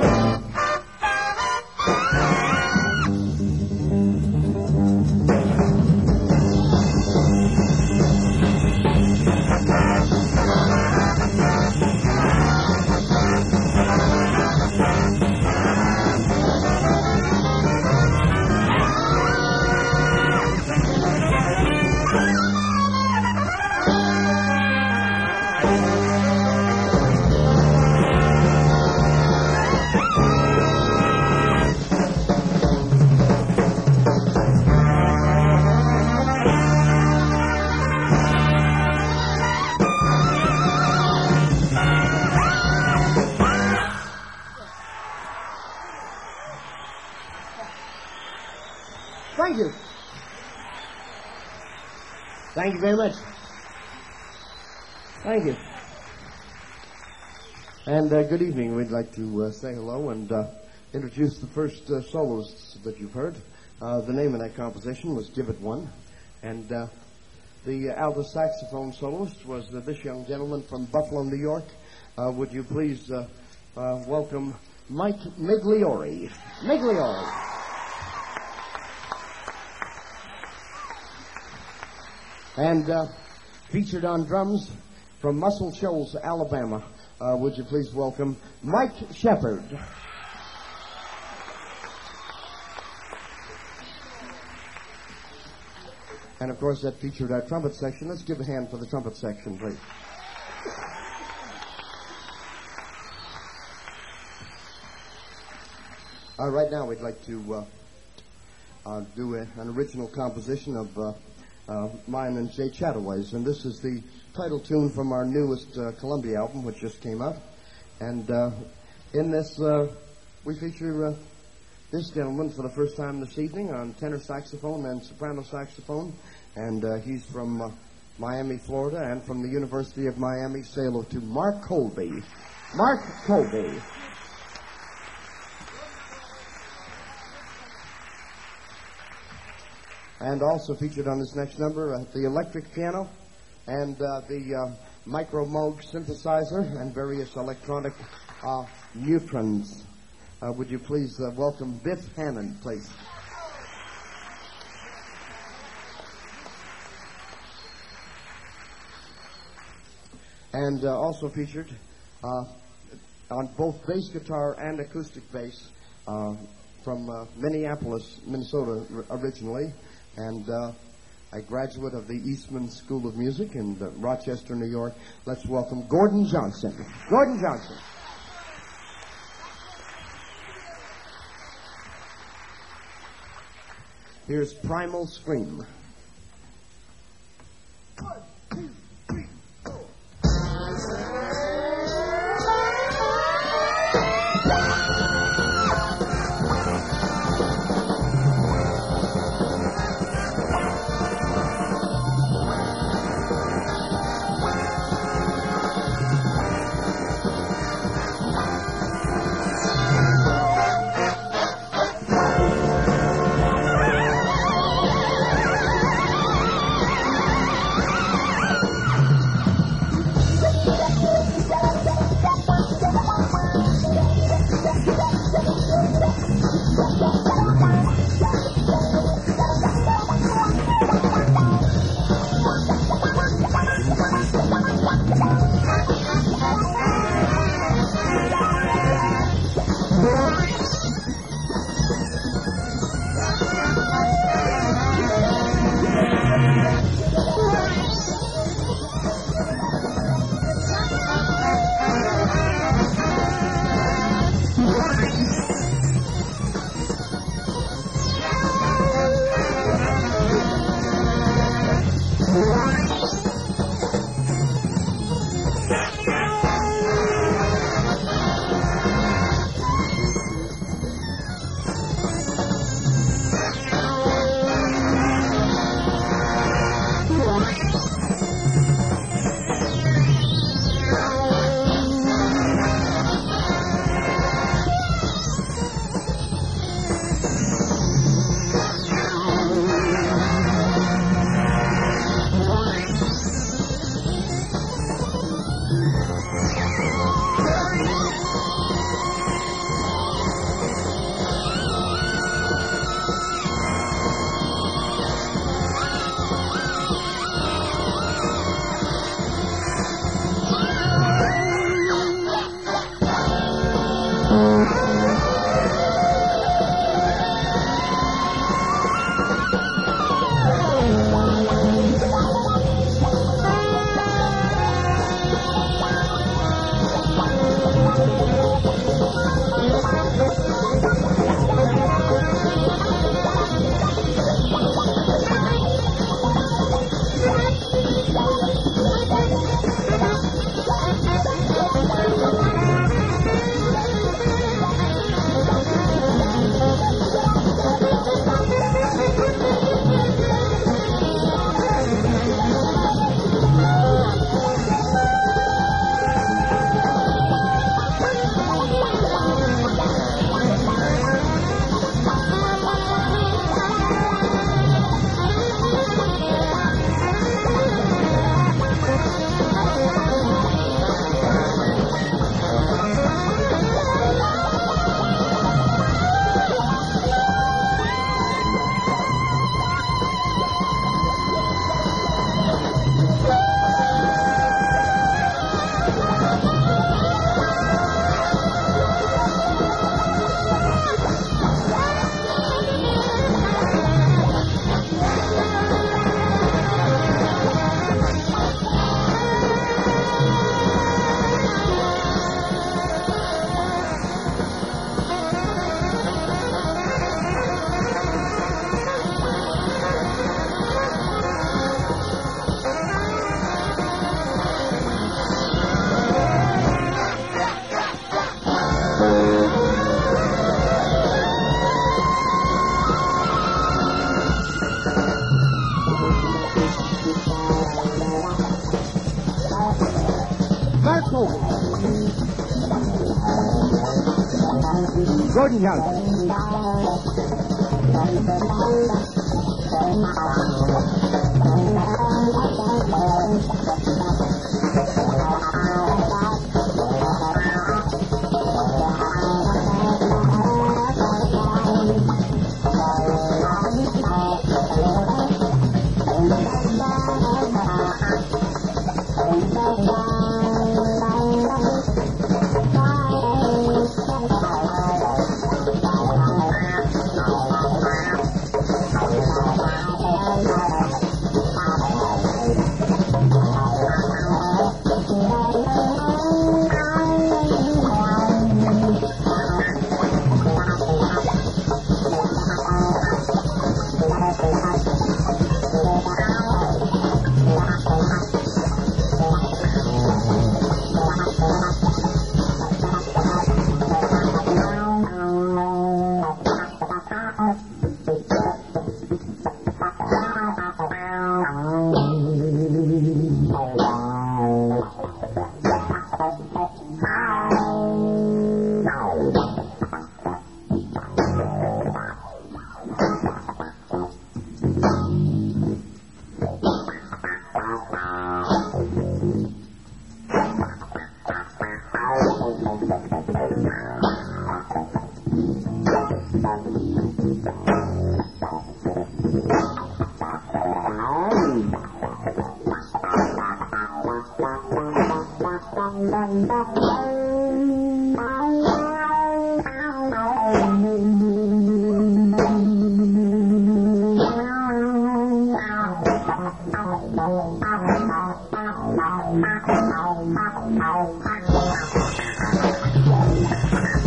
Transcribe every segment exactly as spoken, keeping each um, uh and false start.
Thank you. Thank you very much. Thank you. And uh, good evening. We'd like to uh, say hello and uh, introduce the first uh, soloists that you've heard. Uh, the name of that composition was Give It One. And uh, the alto saxophone soloist was uh, this young gentleman from Buffalo, New York. Uh, would you please uh, uh, welcome Mike Migliori. Migliori. And uh, featured on drums from Muscle Shoals, Alabama. Uh, would you please welcome Mike Shepard. And of course that featured our trumpet section. Let's give a hand for the trumpet section, please. Uh, right now we'd like to uh, uh, do a, an original composition of uh, Uh, mine and Jay Chataway's, and this is the title tune from our newest uh, Columbia album, which just came out. And uh, in this, uh, we feature uh, this gentleman for the first time this evening on tenor saxophone and soprano saxophone, and uh, he's from uh, Miami, Florida, and from the University of Miami. Say hello to Mark Colby. Mark Colby. And also featured on this next number, uh, the electric piano and uh, the uh, Micro Moog synthesizer and various electronic uh, neutrons. Uh, would you please uh, welcome Biff Hammond, please. And uh, also featured uh, on both bass guitar and acoustic bass uh, from uh, Minneapolis, Minnesota originally, and uh, a graduate of the Eastman School of Music in uh, Rochester, New York. Let's welcome Gordon Johnson. Gordon Johnson. Here's Primal Scream. One, two, three, four. Gordon Young.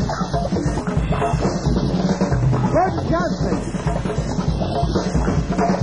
Gordon Johnson.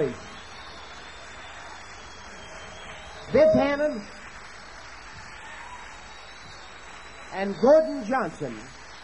Bobby. Biff Hannon. And Gordon Johnson.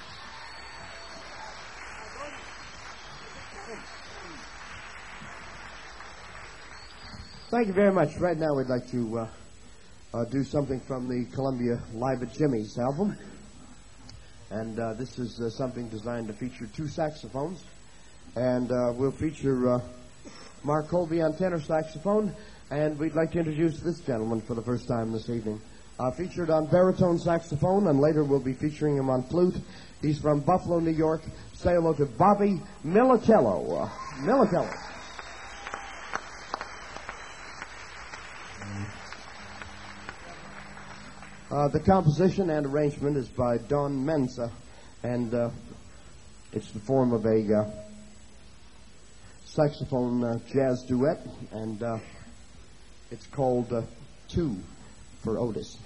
Thank you very much. Right now we'd like to uh, uh, do something from the Columbia Live at Jimmy's album. And uh, this is uh, something designed to feature two saxophones. And uh, we'll feature uh, Mark Colby on tenor saxophone. And we'd like to introduce this gentleman for the first time this evening. Uh, featured on baritone saxophone, and later we'll be featuring him on flute. He's from Buffalo, New York. Say hello to Bobby Militello. Uh, Militello. Uh, the composition and arrangement is by Don Mensa, and uh, it's the form of a uh, saxophone uh, jazz duet, and uh, it's called uh, Two for Otis.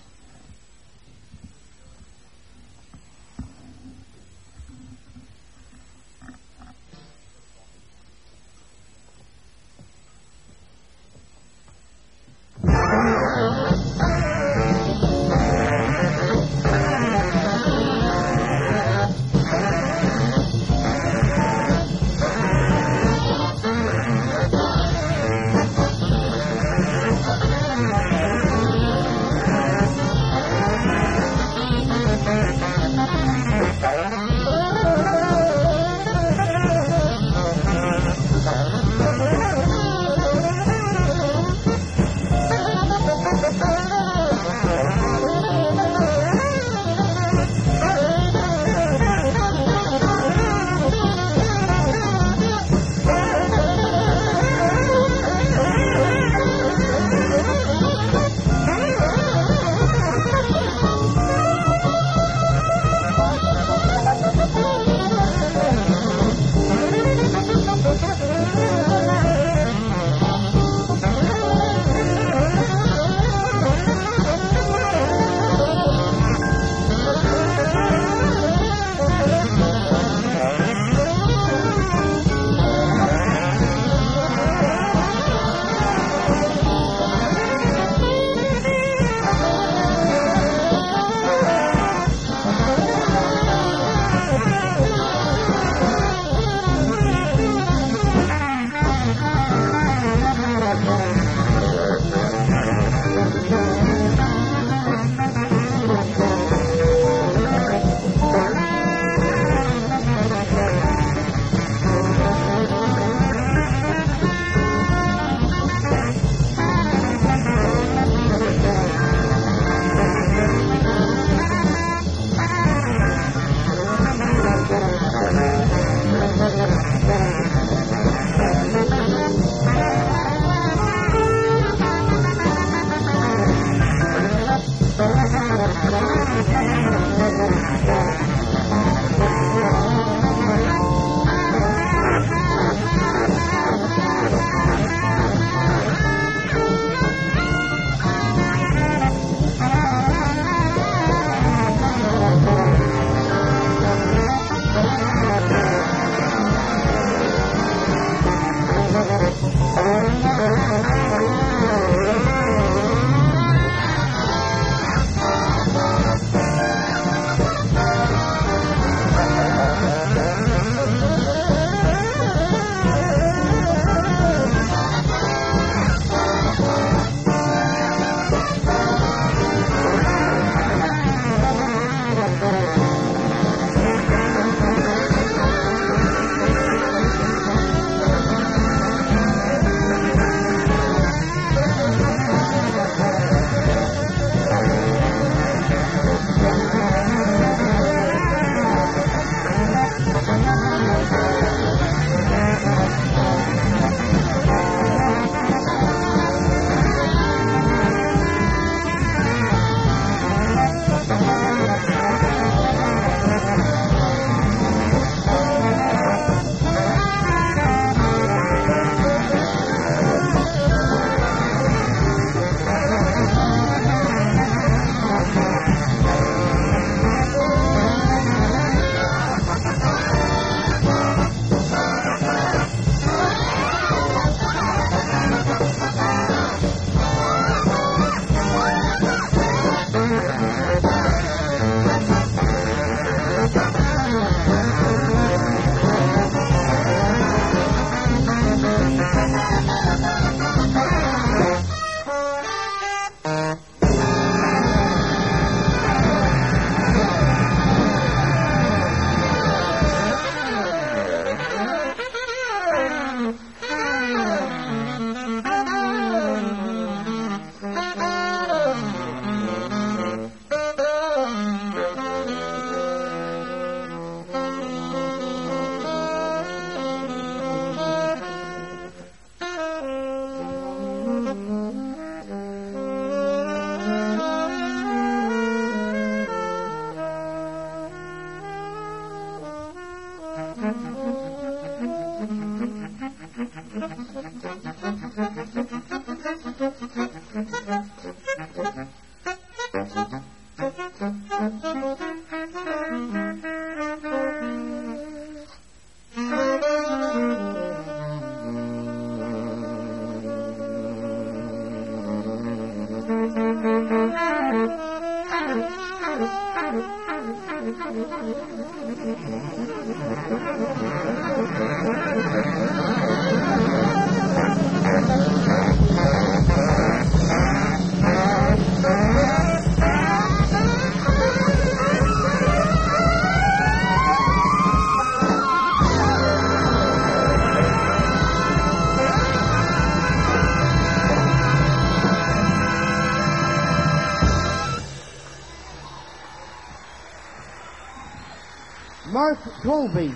Mark Colby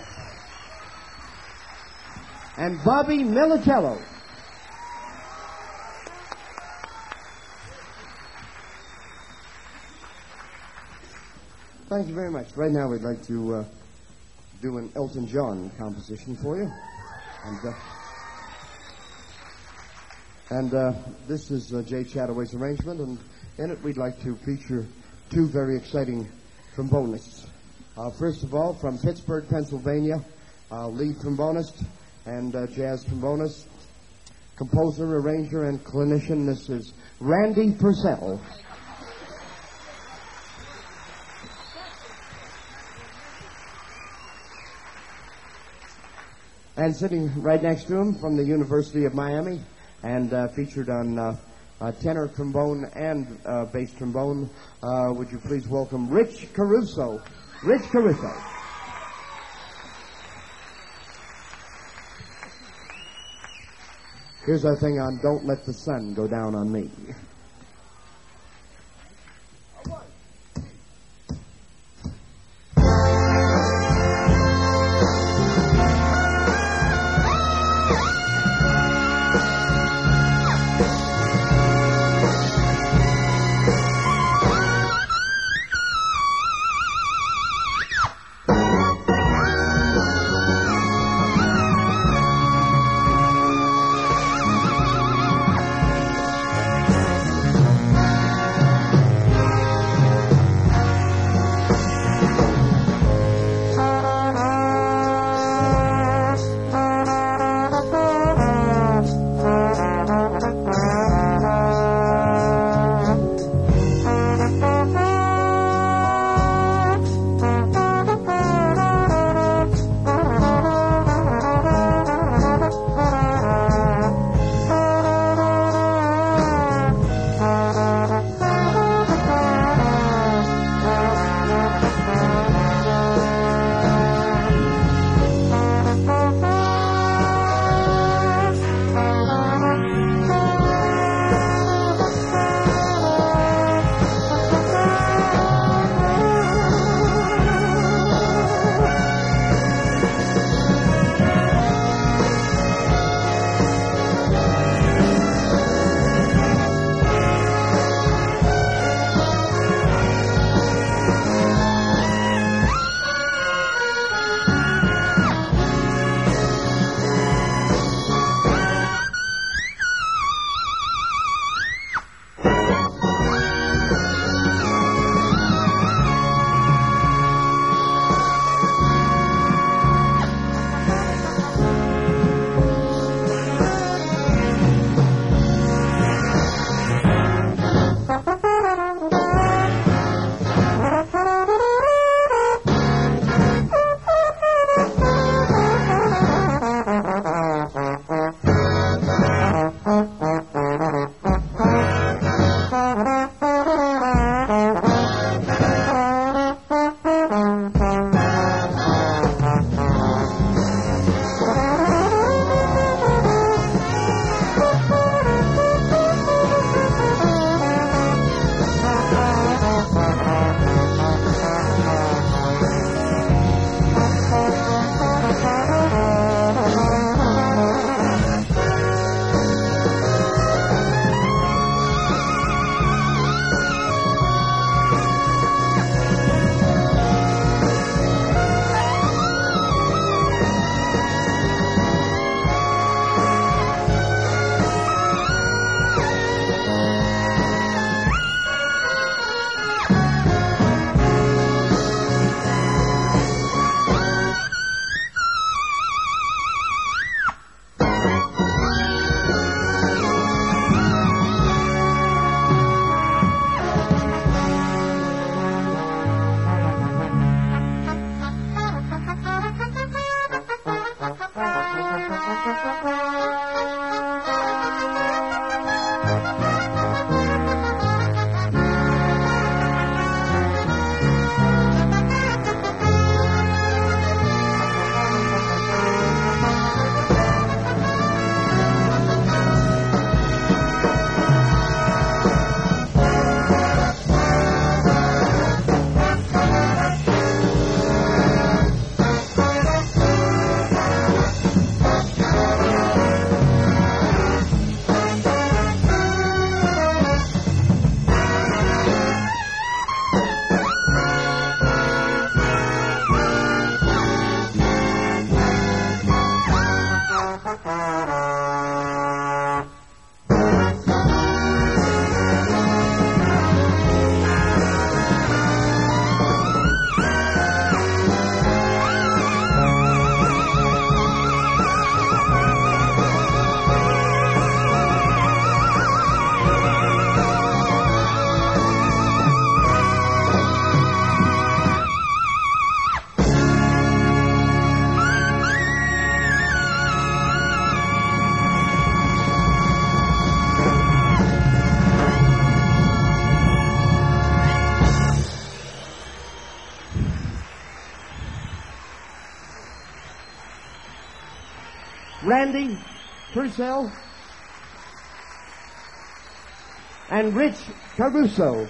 and Bobby Militello. Thank you very much. Right now we'd like to uh, do an Elton John composition for you. And, uh, and uh, this is uh, Jay Chataway's arrangement, and in it we'd like to feature two very exciting trombonists. Uh, first of all, from Pittsburgh, Pennsylvania, uh, lead trombonist and uh, jazz trombonist, composer, arranger, and clinician. This is Randy Purcell. And sitting right next to him from the University of Miami and uh, featured on uh, uh, tenor trombone and uh, bass trombone, uh, would you please welcome Rich Caruso. Rich Caruso. Here's our thing on Don't Let the Sun Go Down on Me. Randy Purcell, and Rich Caruso.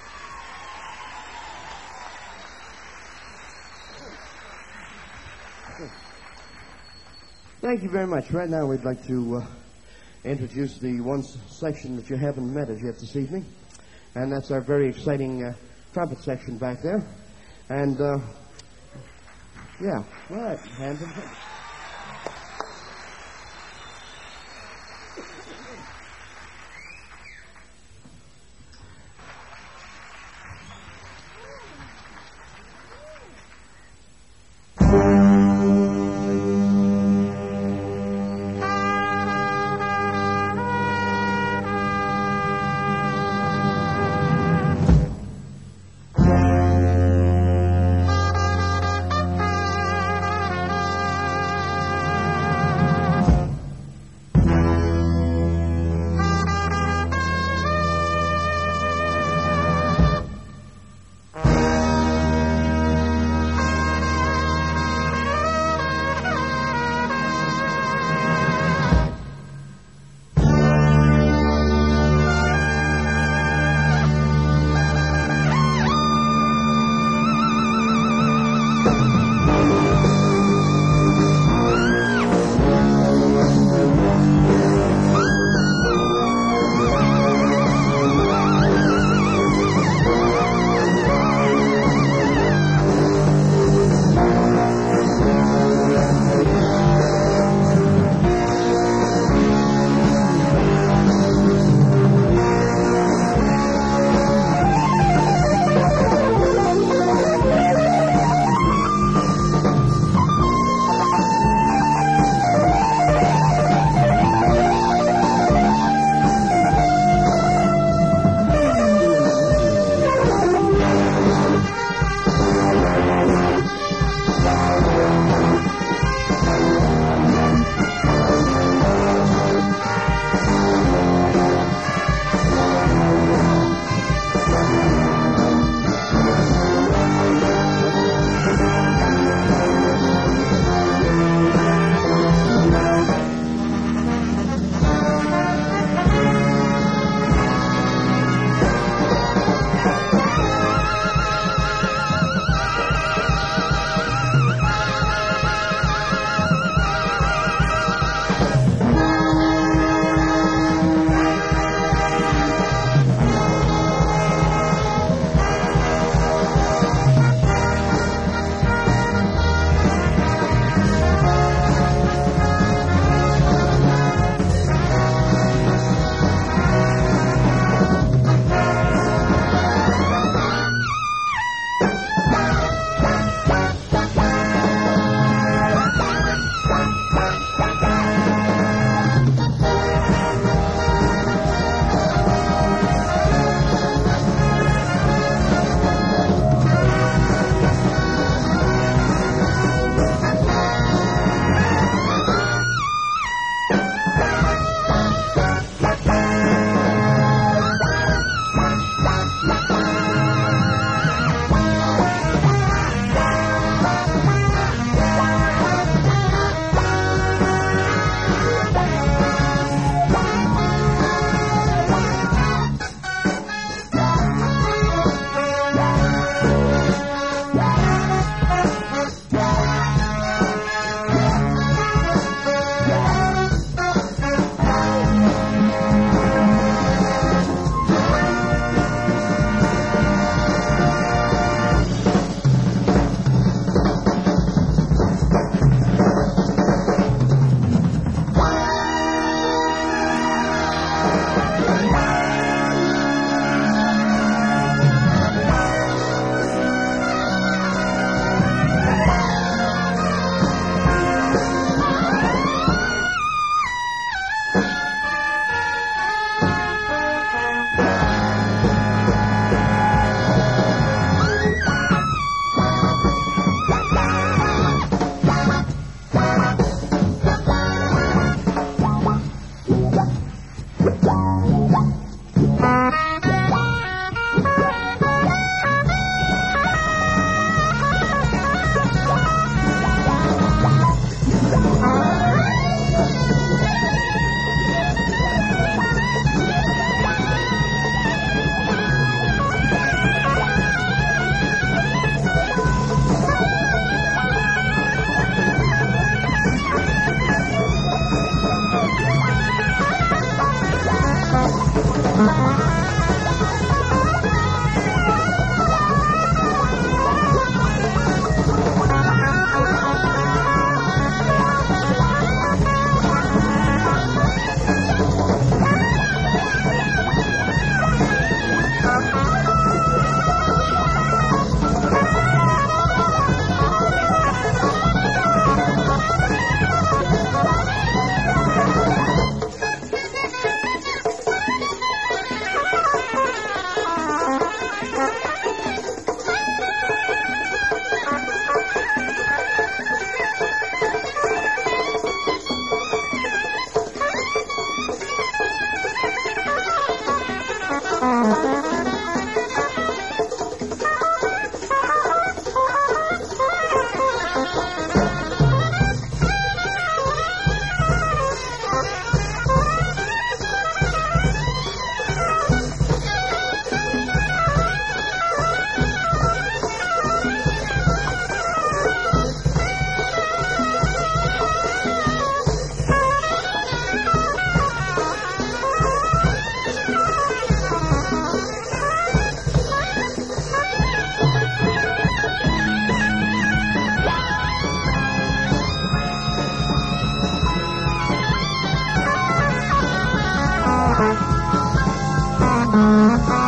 Thank you very much. Right now we'd like to uh, introduce the one s- section that you haven't met as yet this evening, and that's our very exciting uh, trumpet section back there. And, uh, yeah, all right, hands in front.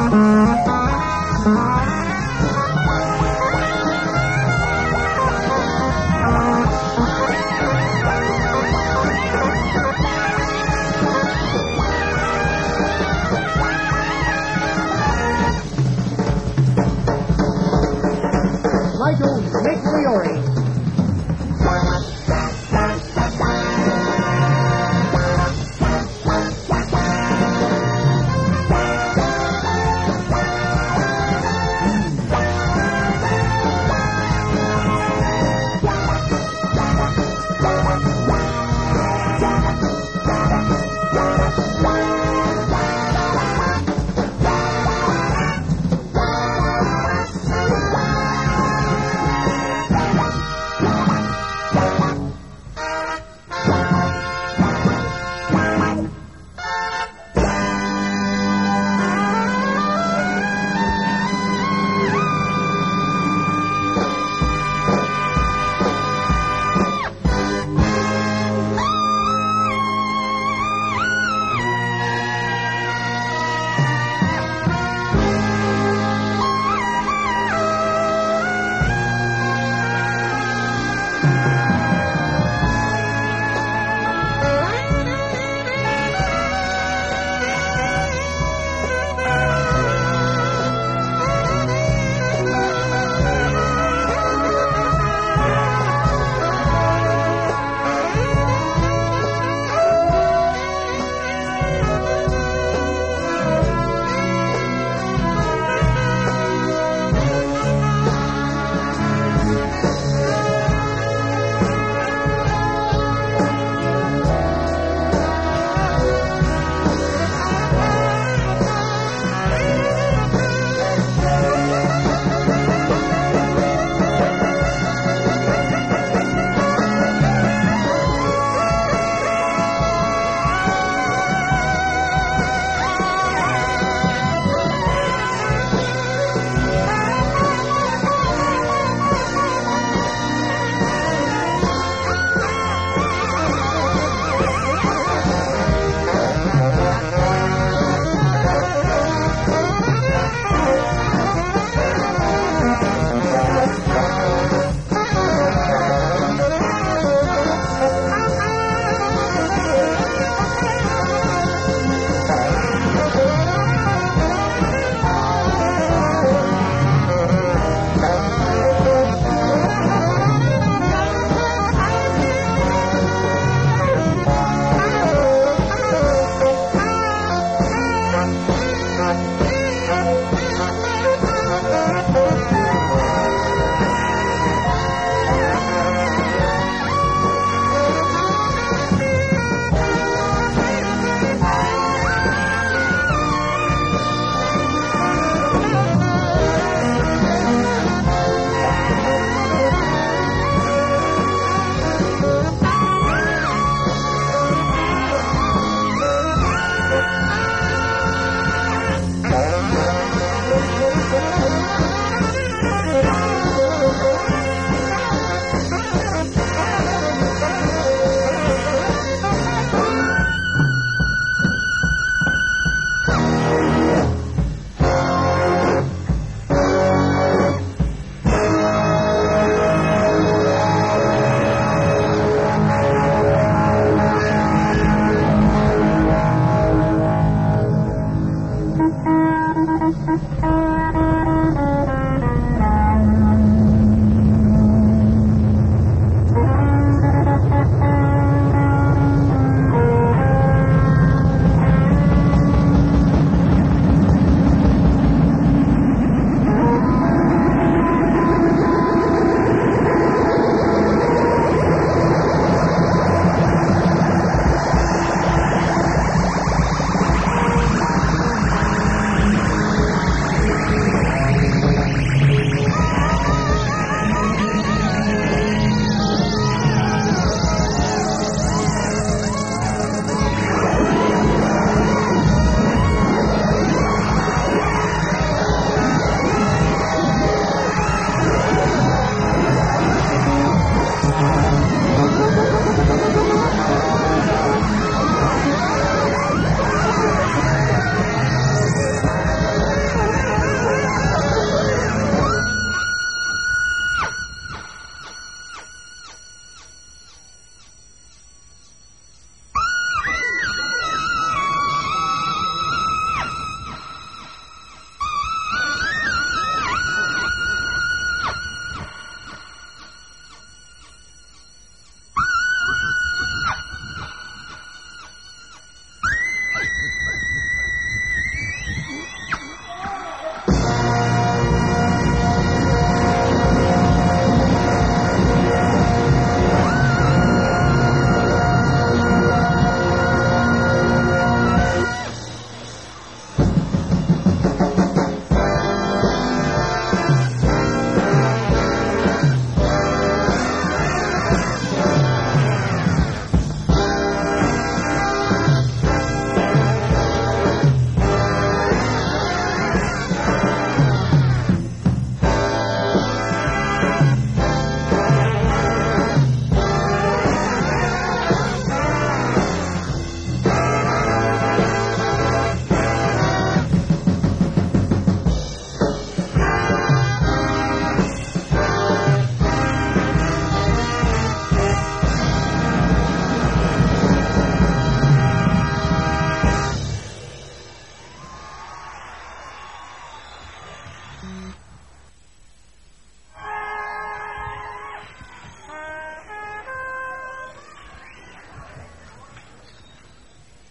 Michael Migliore.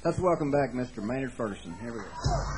Let's welcome back Mister Maynard Ferguson. Here we go.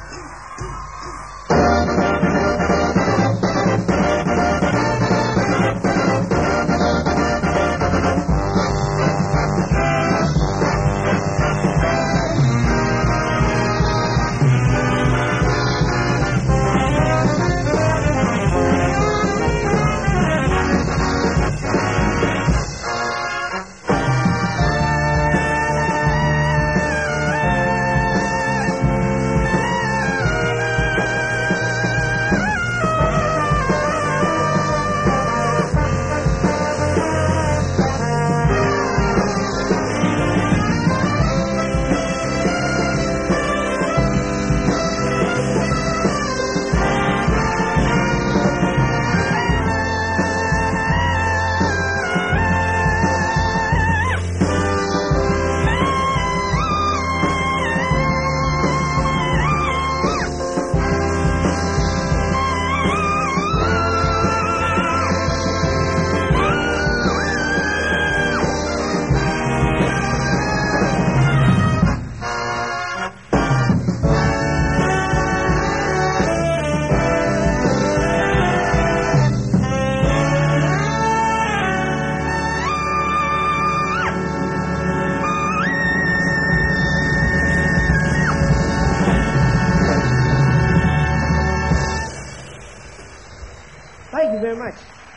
Thank you very much.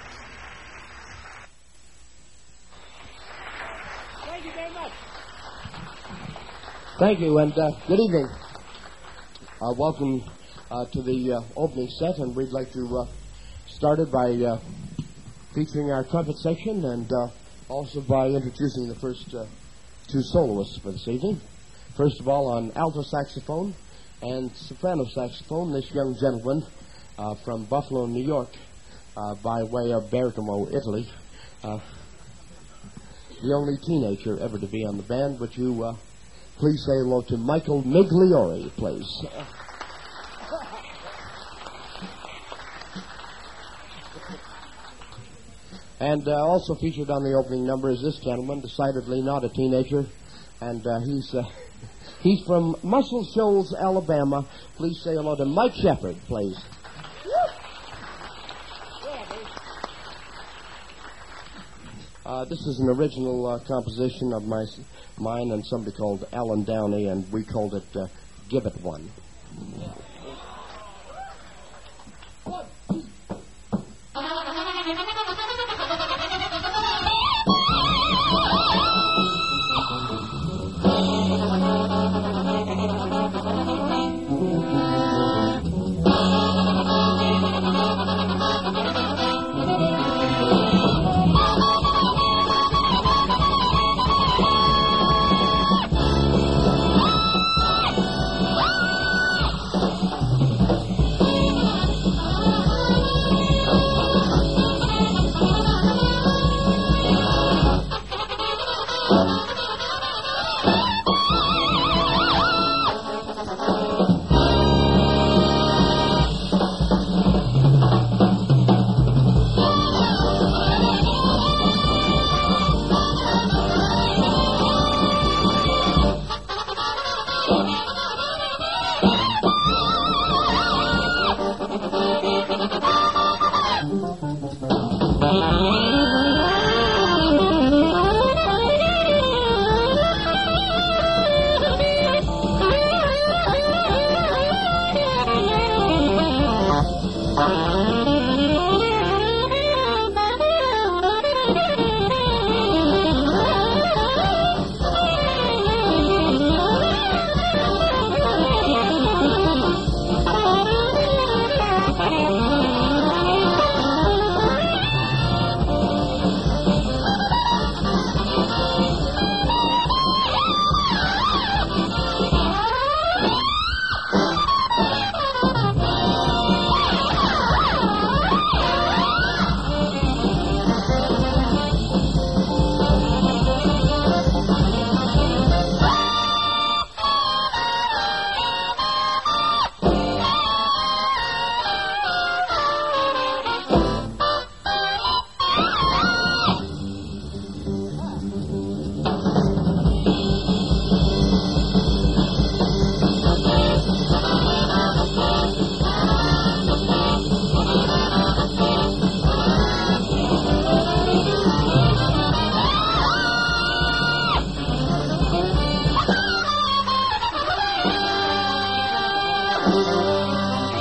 Thank you very much. Thank you, and uh, good evening. Uh, welcome uh, to the uh, opening set, and we'd like to uh, start it by uh, featuring our trumpet section and uh, also by introducing the first uh, two soloists for this evening. First of all, on alto saxophone and soprano saxophone, this young gentleman uh, from Buffalo, New York, uh, by way of Bergamo, Italy. Uh, the only teenager ever to be on the band. Would you uh, please say hello to Michael Migliori, please? And uh, also featured on the opening number is this gentleman, decidedly not a teenager, and uh, he's uh, he's from Muscle Shoals, Alabama. Please say hello to Mike Shepard, please. Uh, this is an original uh, composition of my, mine and somebody called Alan Downey, and we called it uh, Give It One.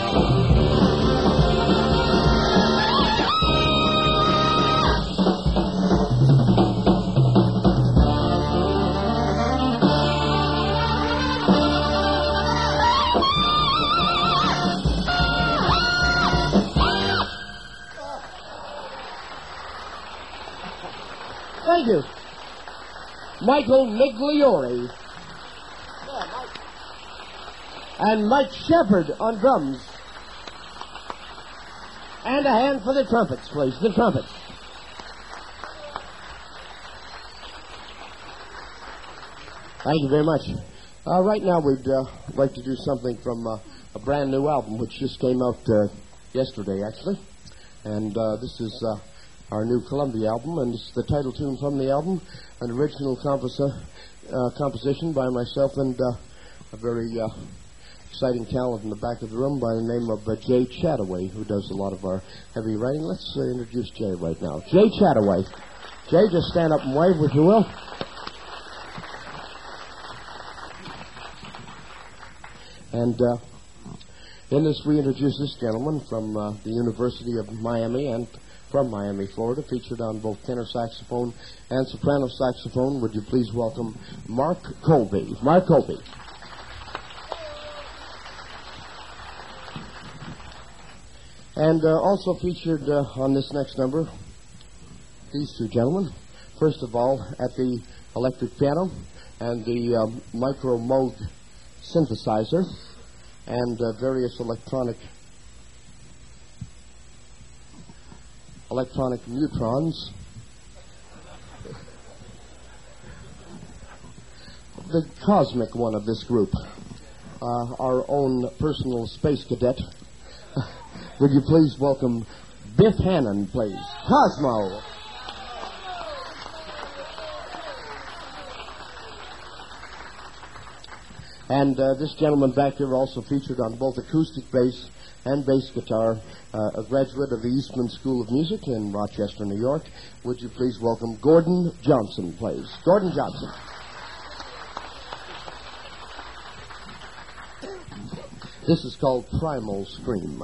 Thank you. Michael Migliore. And Mike Shepard on drums. And a hand for the trumpets, please. The trumpets. Thank you very much. Uh, right now we'd uh, like to do something from uh, a brand new album which just came out uh, yesterday, actually. And uh, this is uh, our new Columbia album, and it's the title tune from the album, an original compos- uh, composition by myself and uh, a very uh, exciting talent in the back of the room by the name of uh, Jay Chataway, who does a lot of our heavy writing. Let's uh, introduce Jay right now. Jay Chataway. Jay, just stand up and wave, if you will. And uh, in this, we introduce this gentleman from uh, the University of Miami and from Miami, Florida, featured on both tenor saxophone and soprano saxophone. Would you please welcome Mark Colby. Mark Colby. And uh, also featured uh, on this next number, these two gentlemen. First of all, at the electric piano and the um, micro mode synthesizer and uh, various electronic electronic neutrons. The cosmic one of this group, uh, our own personal space cadet. Would you please welcome Biff Hannon, please. Cosmo. And uh, this gentleman back here also featured on both acoustic bass and bass guitar, uh, a graduate of the Eastman School of Music in Rochester, New York. Would you please welcome Gordon Johnson, please. Gordon Johnson. This is called Primal Scream.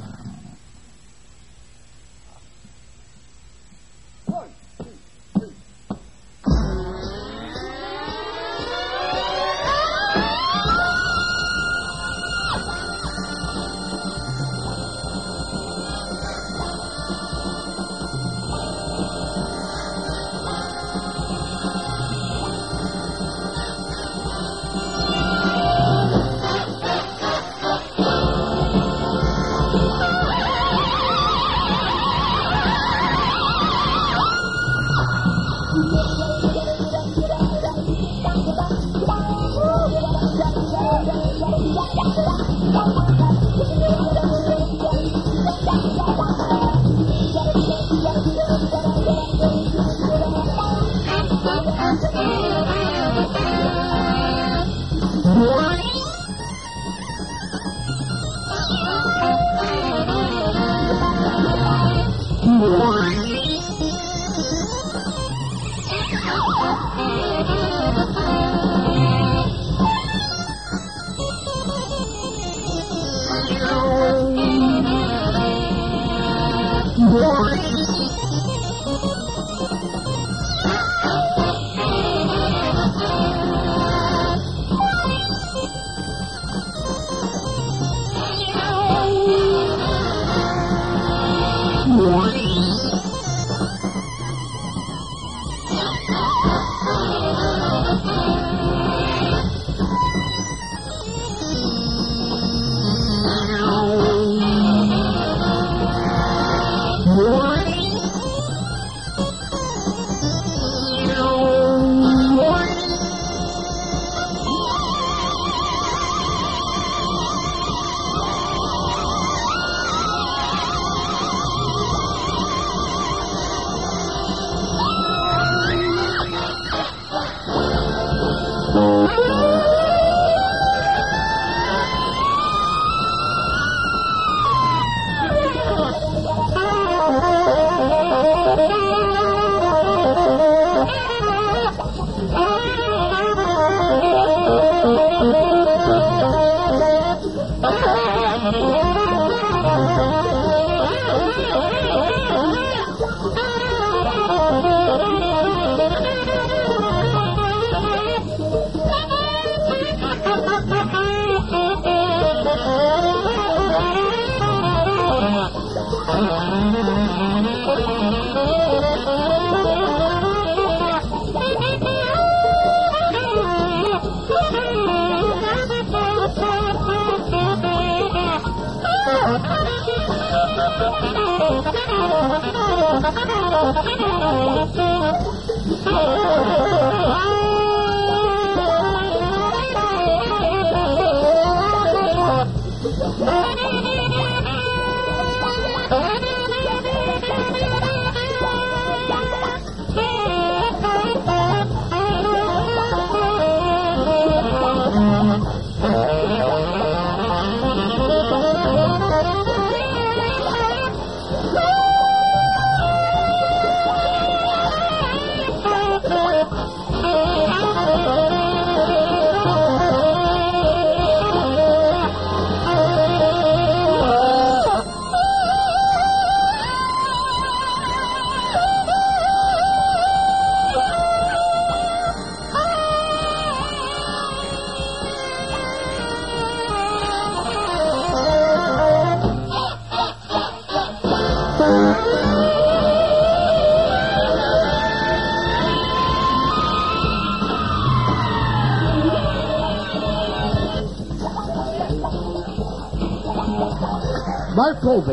Mark Colby.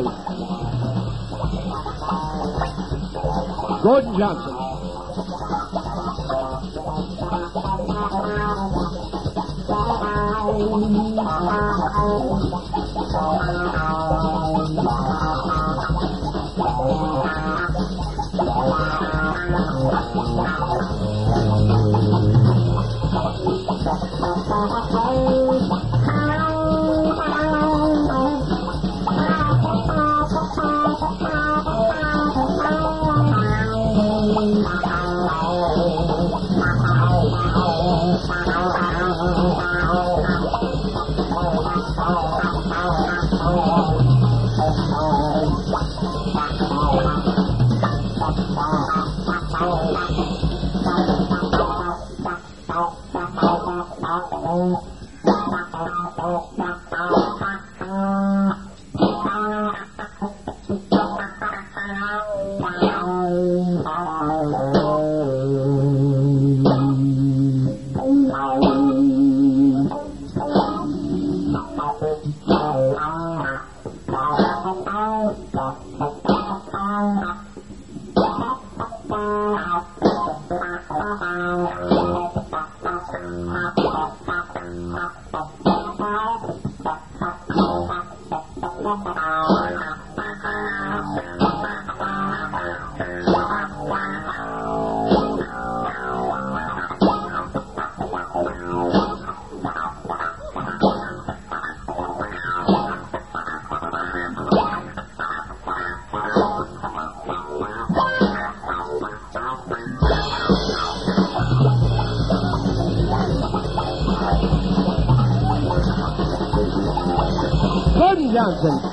Gordon Johnson. Gordon Johnson.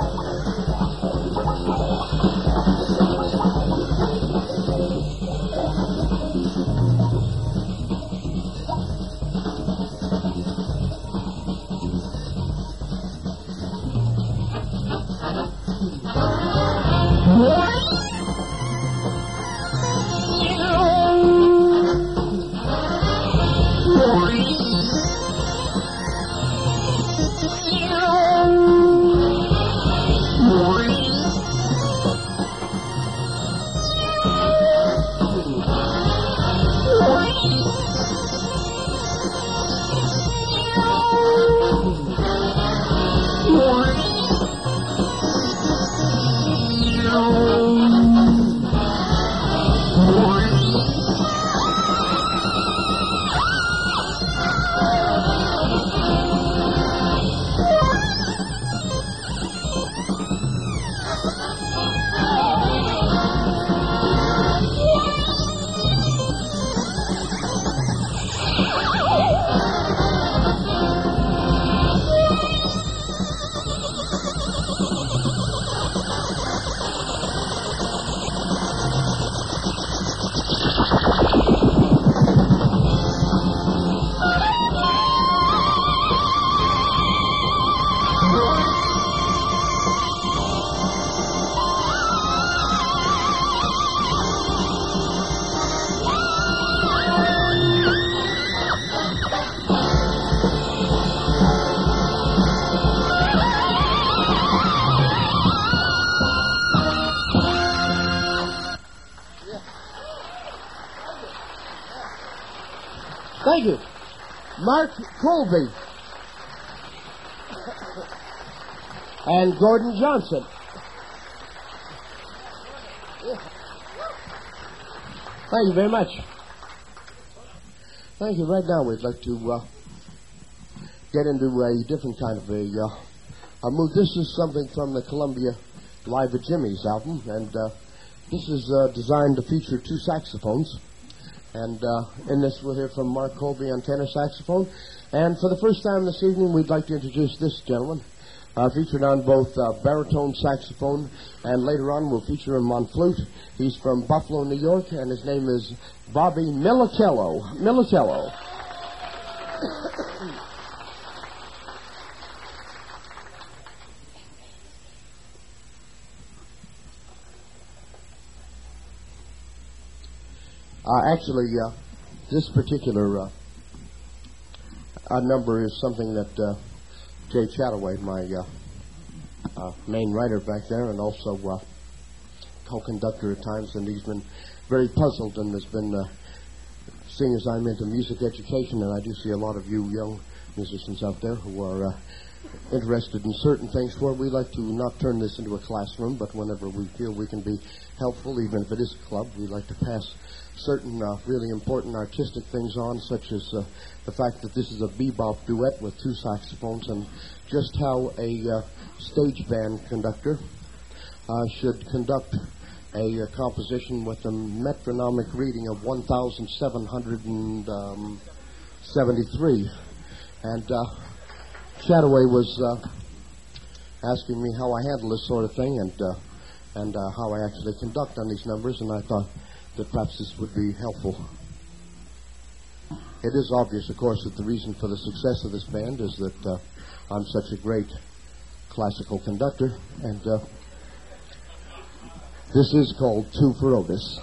Thank you. Mark Colby. And Gordon Johnson. Thank you very much. Thank you. Right now, we'd like to uh, get into a different kind of a, uh, a mood. This is something from the Columbia Live at Jimmy's album, and uh, this is uh, designed to feature two saxophones. And uh, in this, we'll hear from Mark Colby on tenor saxophone. And for the first time this evening, we'd like to introduce this gentleman, uh, featured on both uh, baritone saxophone, and later on we'll feature him on flute. He's from Buffalo, New York, and his name is Bobby Militello. Militello. Uh, actually, uh, this particular uh, uh, number is something that uh, Jay Chataway, my uh, uh, main writer back there, and also uh, co-conductor at times, and he's been very puzzled and has been, uh, seeing as I'm into music education, and I do see a lot of you young musicians out there who are uh, interested in certain things, where we like to not turn this into a classroom, but whenever we feel we can be helpful, even if it is a club, we like to pass certain uh, really important artistic things on, such as uh, the fact that this is a bebop duet with two saxophones, and just how a uh, stage band conductor uh, should conduct a, uh composition with a metronomic reading of one thousand seven hundred seventy-three. And uh, Chataway was uh, asking me how I handle this sort of thing, and uh, and uh, how I actually conduct on these numbers, and I thought that perhaps this would be helpful. It is obvious, of course, that the reason for the success of this band is that uh, I'm such a great classical conductor, and uh, this is called Two for Otis.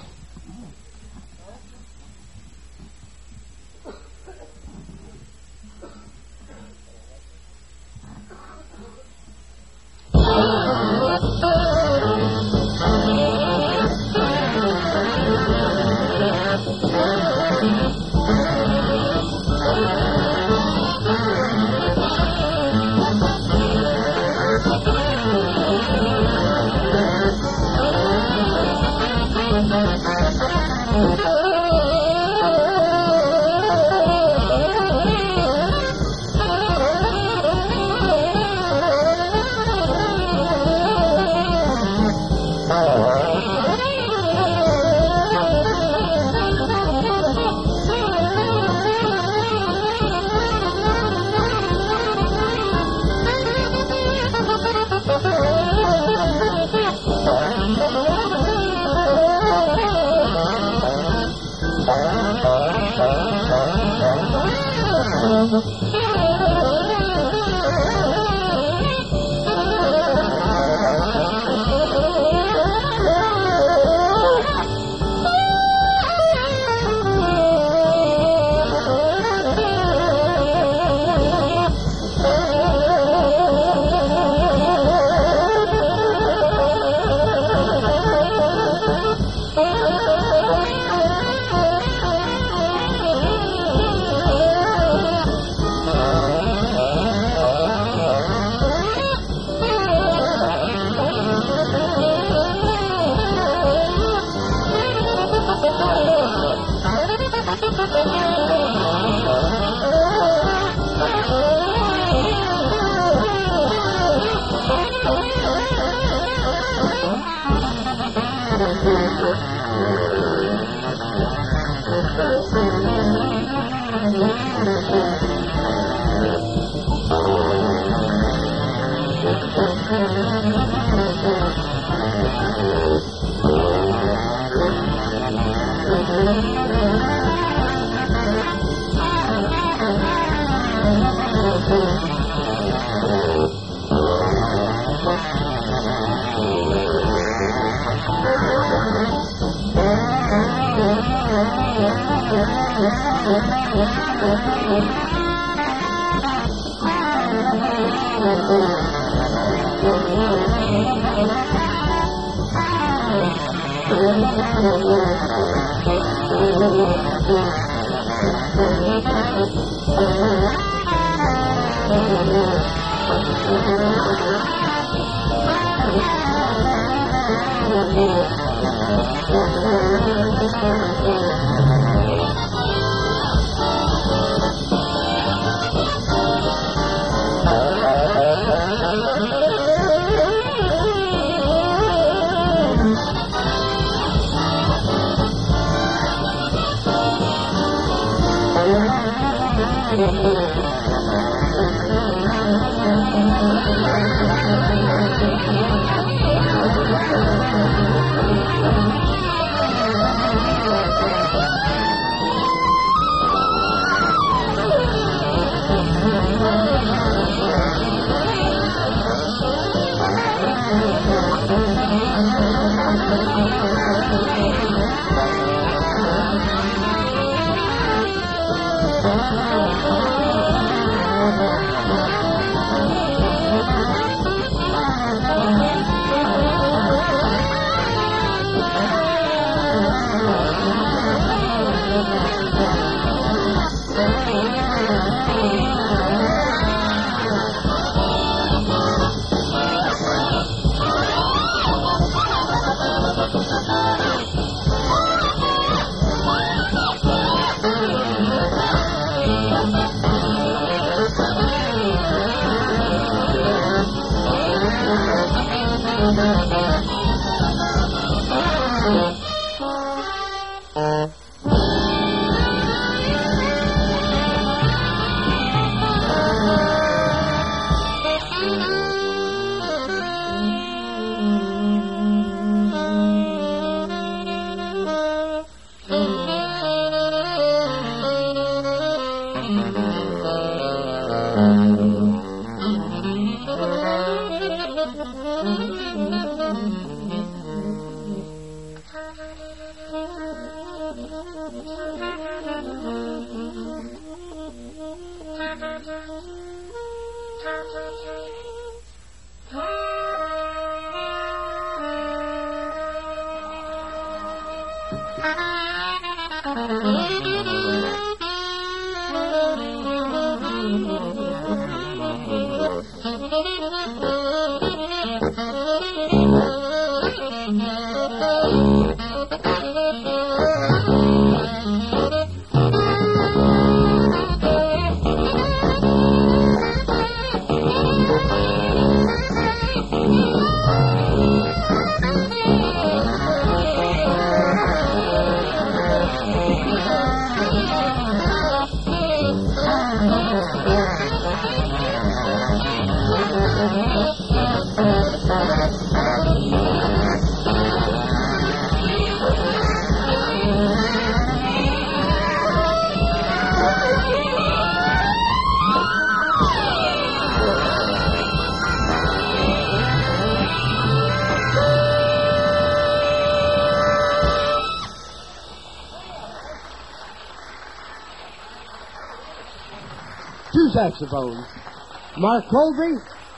Two saxophones, Mark Colby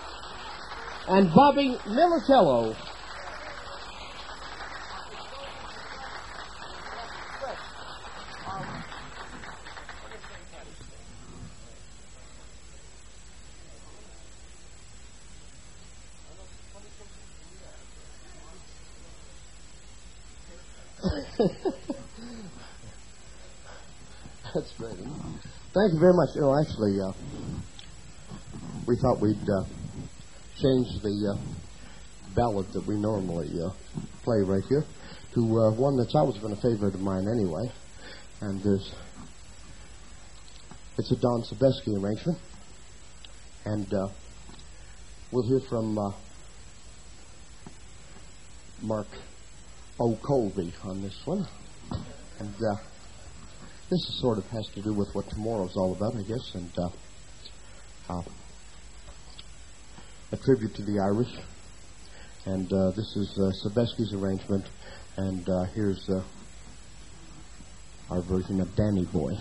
and Bobby Militello. That's great. Thank you very much. You know, actually, uh, we thought we'd uh, change the uh, ballad that we normally uh, play right here to uh, one that's always been a favorite of mine anyway. And there's, it's a Don Sebesky arrangement. And uh, we'll hear from uh, Mark O. Colby on this one. And uh, this is sort of has to do with what tomorrow's all about, I guess, and uh, uh, a tribute to the Irish. And uh, this is uh, Sebesky's arrangement, and uh, here's uh, our version of Danny Boy.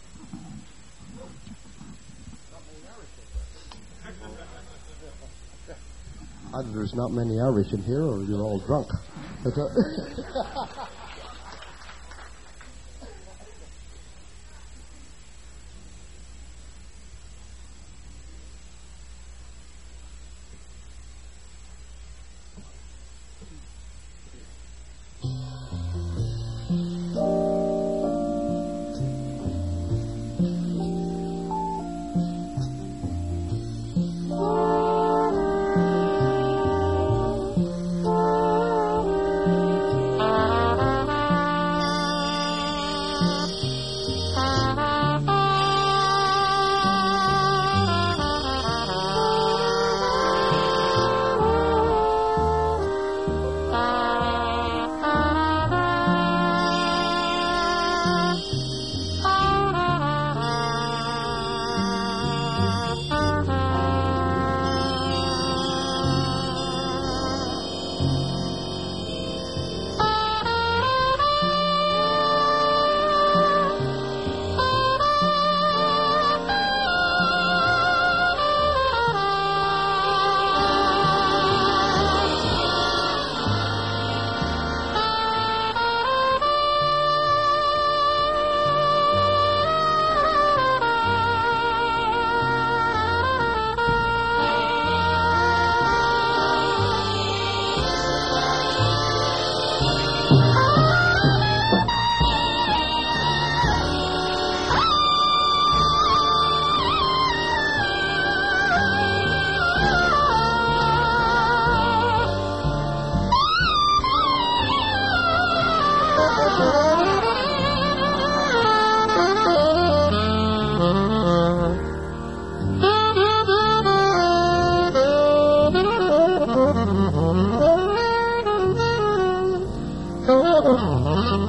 Either there's not many Irish in here, or you're all drunk.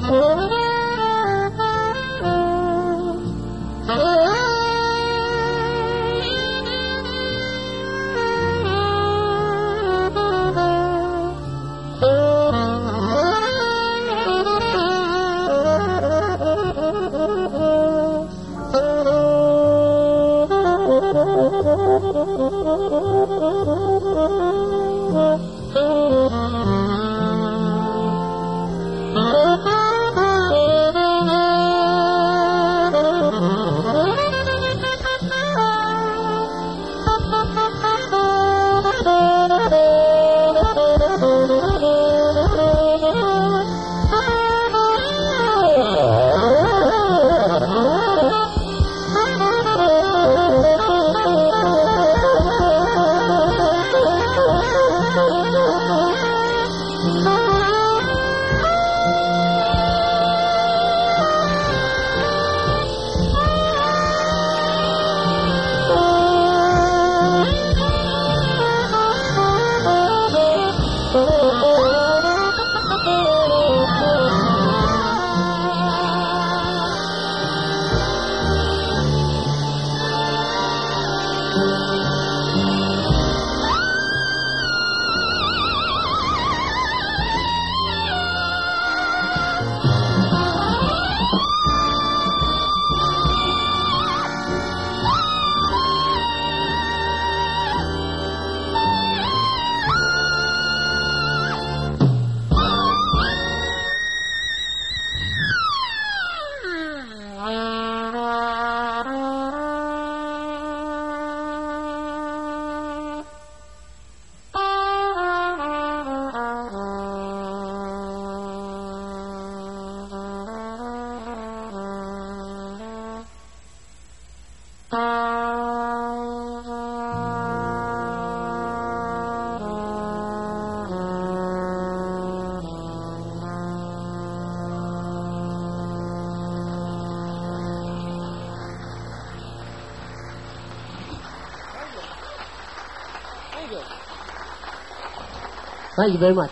Thank you very much.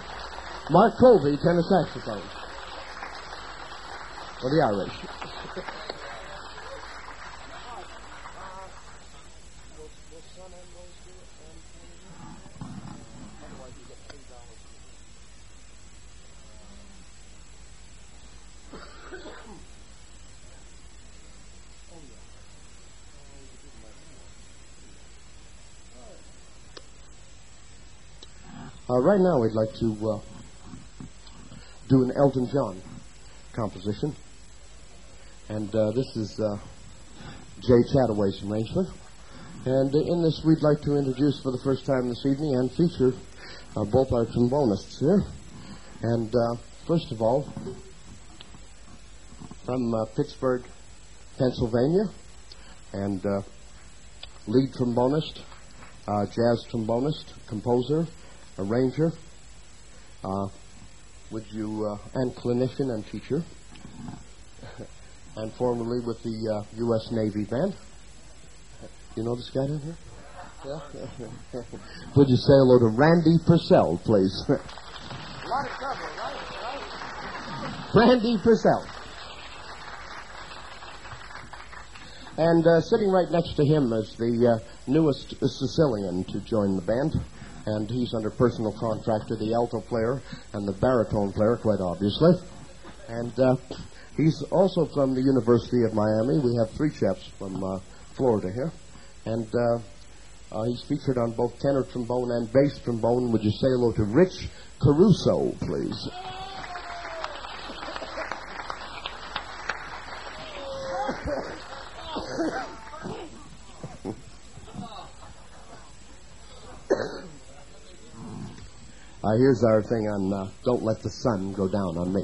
Mark Colby, tenor saxophone. For the Irish. Uh, right now, we'd like to uh, do an Elton John composition. And uh, this is uh, Jay Chataway's arrangement. And uh, in this, we'd like to introduce for the first time this evening and feature uh, both our trombonists here. And uh, first of all, from uh, Pittsburgh, Pennsylvania, and uh, lead trombonist, uh, jazz trombonist, composer, arranger, uh, would you, uh, and clinician and teacher, and formerly with the uh, U S Navy Band. You know this guy down here? Yeah? Would you say hello to Randy Purcell, please? A lot of trouble, right? right? Randy Purcell. And uh, sitting right next to him is the uh, newest Sicilian to join the band. And he's under personal contract to the alto player and the baritone player, quite obviously. And uh, he's also from the University of Miami. We have three chaps from uh, Florida here. And uh, uh, he's featured on both tenor trombone and bass trombone. Would you say hello to Rich Caruso, please? Uh, here's our thing on uh, Don't Let the Sun Go Down on Me.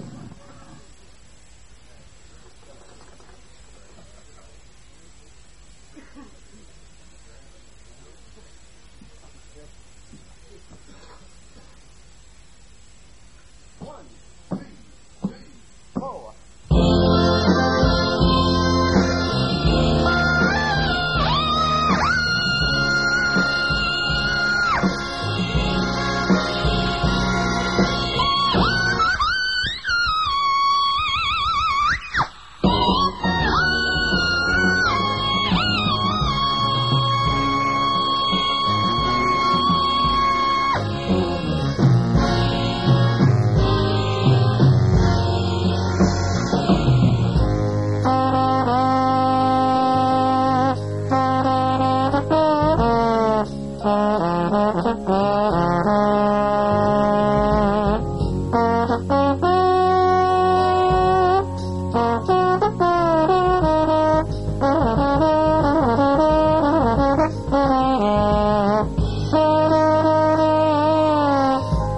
One, two, three, four.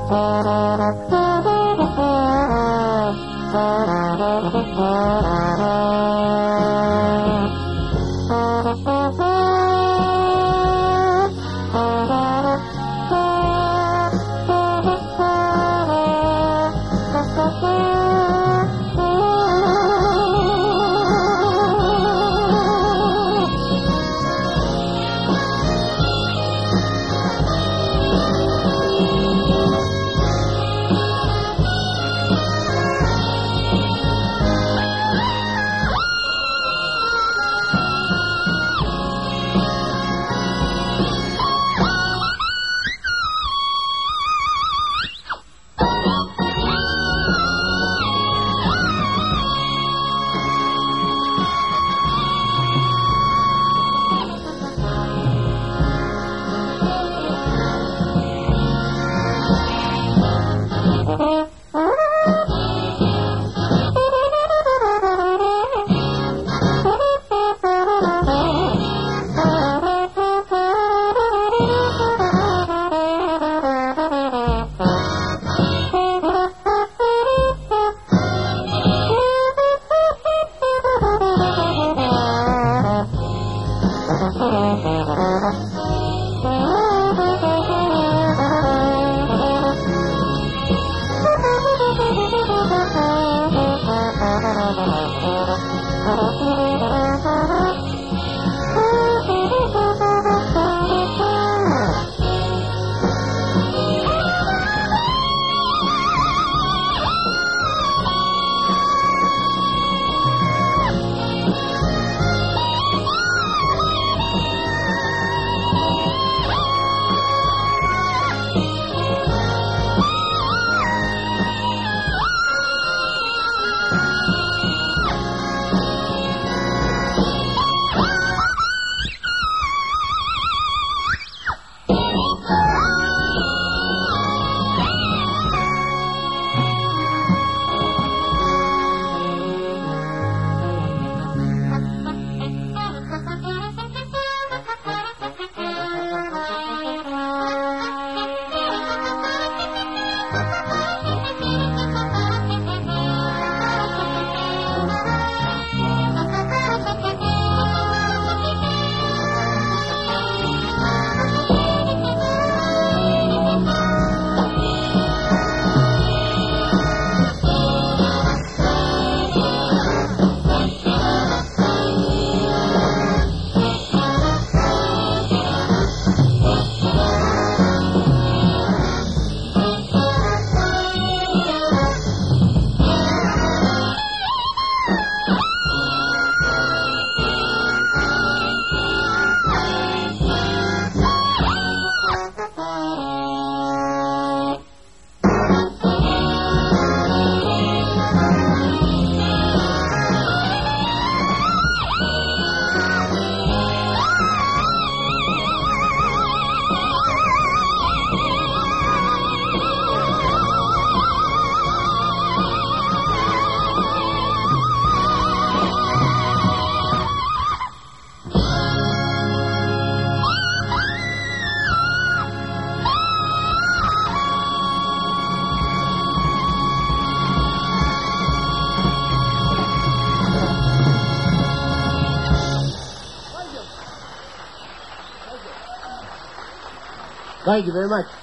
Thank you very much.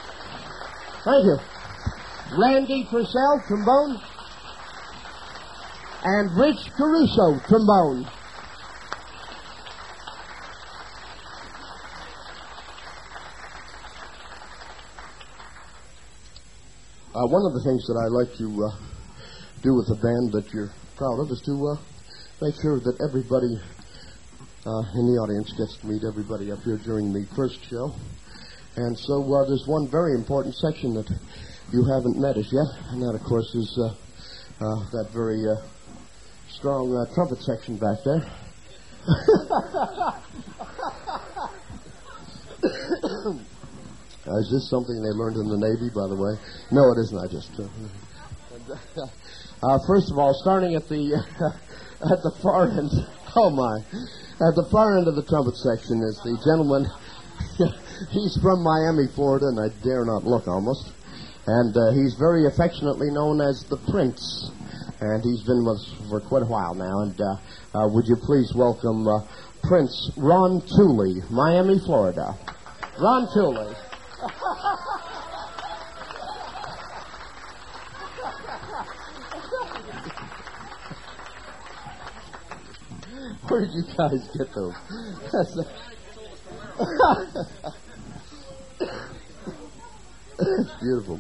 Thank you. Randy Purcell, trombone. And Rich Caruso, trombone. Uh, one of the things that I like to uh, do with a band that you're proud of is to uh, make sure that everybody uh, in the audience gets to meet everybody up here during the first show. And so uh, there's one very important section that you haven't met as yet, and that, of course, is uh, uh, that very uh, strong uh, trumpet section back there. uh, is this something they learned in the Navy, by the way? No, it isn't. I just... Uh, uh, first of all, starting at the at the far end... Oh, my. At the far end of the trumpet section is the gentleman... He's from Miami, Florida, and I dare not look almost. And uh, he's very affectionately known as the Prince. And he's been with us for quite a while now. And uh, uh, would you please welcome uh, Prince Ron Tooley, Miami, Florida. Ron Tooley. Where did you guys get those? That's beautiful.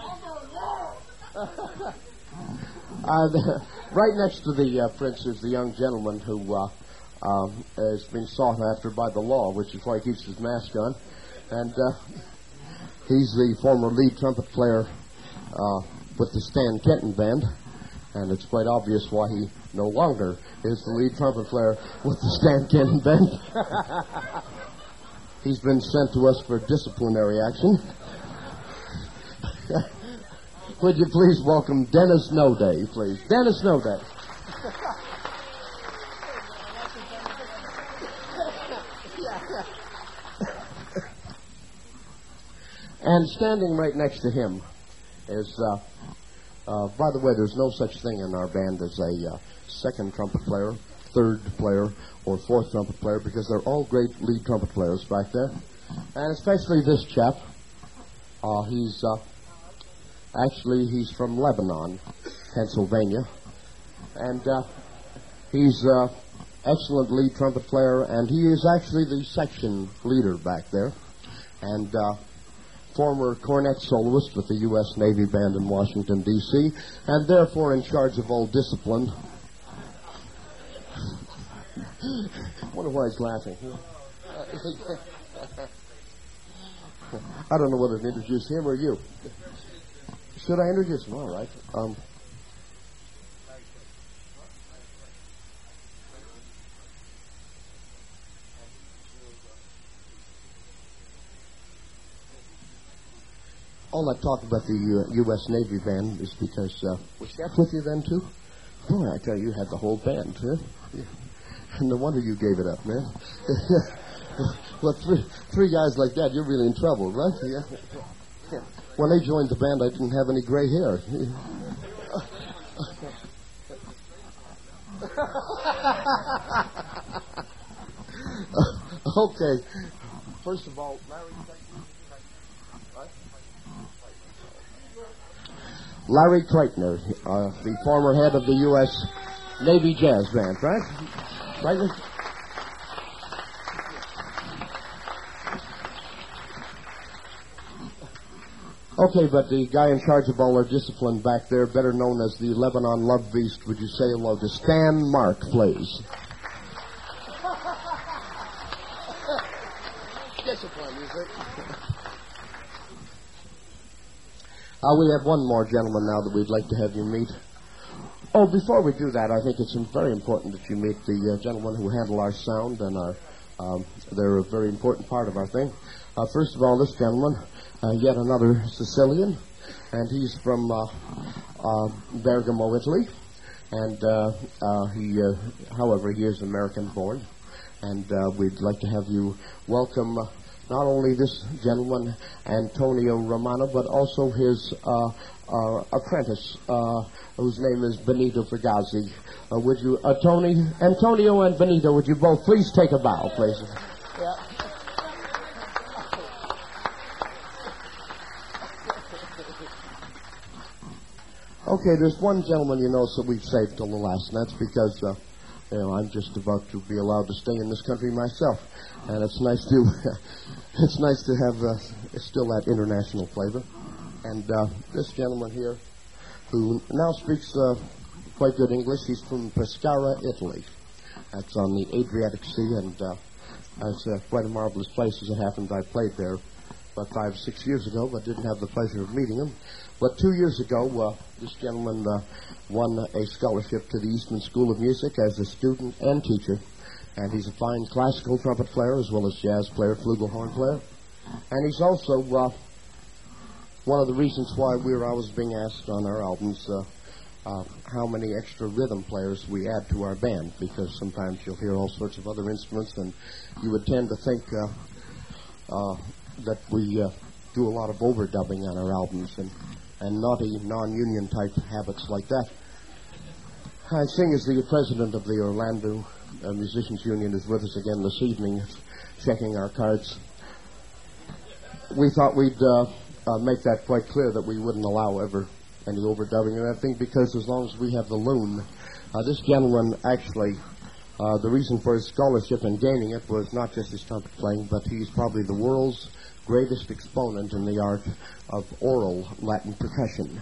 Uh, the, right next to the uh, prince is the young gentleman who uh, uh, is being sought after by the law, which is why he keeps his mask on. And uh, he's the former lead trumpet player uh, with the Stan Kenton Band. And it's quite obvious why he no longer is the lead trumpet player with the Stan Kenton Band. He's been sent to us for disciplinary action. Would you please welcome Dennis Noday, please? Dennis Noday. And standing right next to him is, uh, uh, by the way, there's no such thing in our band as a uh, second trumpet player, third player, or fourth trumpet player, because they're all great lead trumpet players back there. And especially this chap. Uh, he's... Uh, Actually, he's from Lebanon, Pennsylvania, and uh, he's an excellent lead trumpet player, and he is actually the section leader back there, and uh, former cornet soloist with the U S Navy Band in Washington, D C, and therefore in charge of all discipline. I wonder why he's laughing. I don't know whether to introduce him or you. Should I introduce him? All right. Um, all that talk about the uh, U S Navy Band is because, uh, was Jeff with you then, too? Boy, I tell you, you had the whole band, huh? Yeah. No wonder you gave it up, man. Well, three, three guys like that, you're really in trouble, right? Yeah. Yeah. When they joined the band, I didn't have any gray hair. Okay. First of all, Larry Larry Kreitner, uh, the former head of the U S Navy Jazz Band, right? Right? Okay, but the guy in charge of all our discipline back there, better known as the Lebanon Love Beast, would you say hello to Stan Mark, please? Discipline, you think? Uh, we have one more gentleman now that we'd like to have you meet. Oh, before we do that, I think it's very important that you meet the uh, gentlemen who handle our sound, and our, um, they're a very important part of our thing. Uh, first of all, this gentleman... Uh, yet another Sicilian, and he's from uh, uh, Bergamo, Italy, and uh, uh, he, uh, however, he is American-born, and uh, we'd like to have you welcome uh, not only this gentleman, Antonio Romano, but also his uh, uh, apprentice, uh, whose name is Benito Fugazi. Uh, would you, uh, Tony, Antonio and Benito, would you both please take a bow, please? Yeah. Okay, there's one gentleman you know that we've saved till the last, and that's because, uh, you know, I'm just about to be allowed to stay in this country myself, and it's nice to, it's nice to have uh, still that international flavor. And uh, this gentleman here, who now speaks uh, quite good English, he's from Pescara, Italy. That's on the Adriatic Sea, and uh, it's uh, quite a marvelous place. As it happens, I played there about five, six years ago, but didn't have the pleasure of meeting him. But two years ago, uh, this gentleman uh, won a scholarship to the Eastman School of Music as a student and teacher. And he's a fine classical trumpet player as well as jazz player, flugelhorn player. And he's also uh, one of the reasons why we're always being asked on our albums uh, uh, how many extra rhythm players we add to our band, because sometimes you'll hear all sorts of other instruments, and you would tend to think uh, uh, that we... Uh, do a lot of overdubbing on our albums and, and naughty non-union type habits like that. I Sing is the president of the Orlando uh, Musicians Union is with us again this evening, checking our cards. We thought we'd uh, uh, make that quite clear that we wouldn't allow ever any overdubbing and that thing, because as long as we have the loon, uh, this gentleman actually, uh, the reason for his scholarship and gaining it was not just his trumpet playing, but he's probably the world's greatest exponent in the art of oral Latin percussion.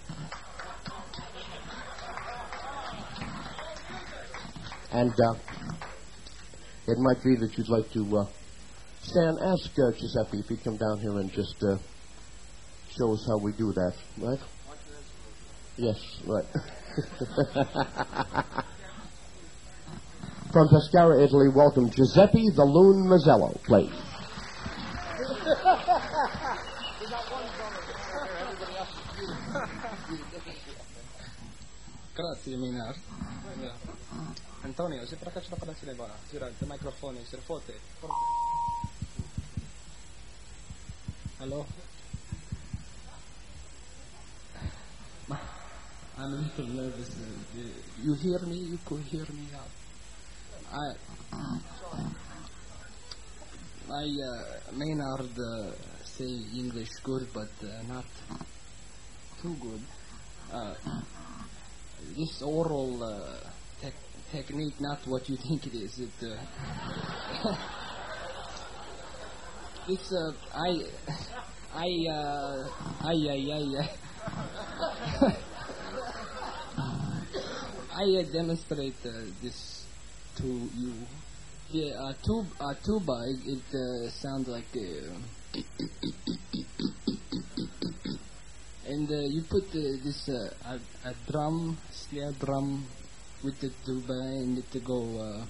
And uh, it might be that you'd like to, uh, Stan, ask uh, Giuseppe if he'd come down here and just uh, show us how we do that, right? Yes, right. From Pescara, Italy, welcome Giuseppe the Loon Mazzello, please. Grazie, Maynard. Yeah. Antonio, se prakač napada si leva, sira the microphone, sir forte. Hello. I'm a little nervous. You hear me? You could hear me out. I, I uh, Maynard uh, say English good, but uh, not too good. Uh, this oral uh, tech technique, not what you think it is. It, uh, it's uh, I, I, uh, I, I, I. I uh, demonstrate uh, this to you. Yeah, uh, tub, uh, tuba, it, it uh, sounds like, uh, and uh, you put uh, this uh, a, a drum, snare drum with the tuba, and it to go, uh,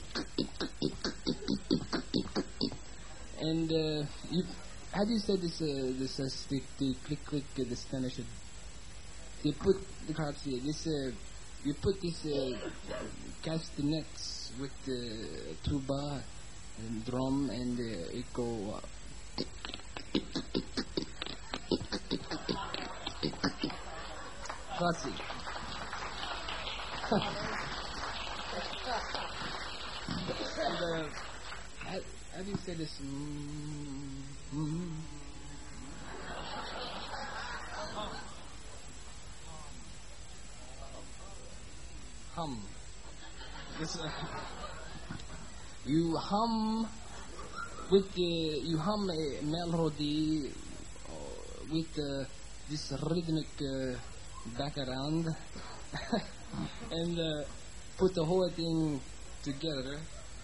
and uh, you, how do you say this? Uh, this uh, stick, the click, click, uh, the Spanish. Uh, they put the cards here. This. Uh, You put these uh, castanets with the tuba and drum, and uh, it go. Uh, Grazie. And, uh, how, how do you say this? Mm-hmm. Hum. This, uh, you hum with the you hum a melody uh, with uh, this rhythmic uh, background and uh, put the whole thing together.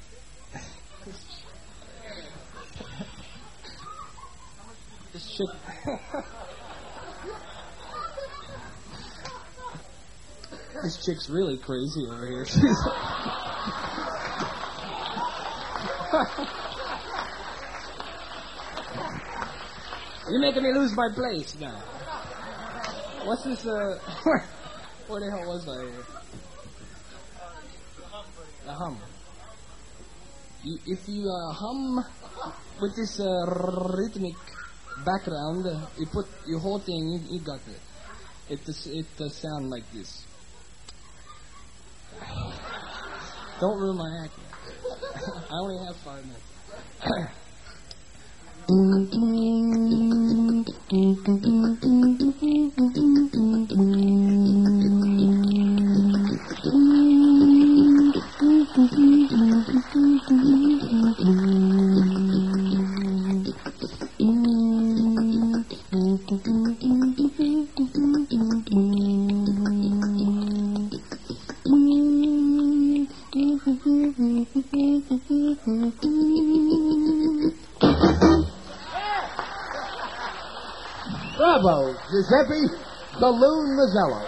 This chick. This chick's really crazy over here. She's You're making me lose my place now. What's this, uh... where the hell was I? A hum. You, if you uh, hum with this uh, rhythmic background, uh, you put your whole thing, you, you got it. It does, it does sound like this. Don't ruin my act. I only have five minutes. Bravo, Giuseppe the Loon Mazzello.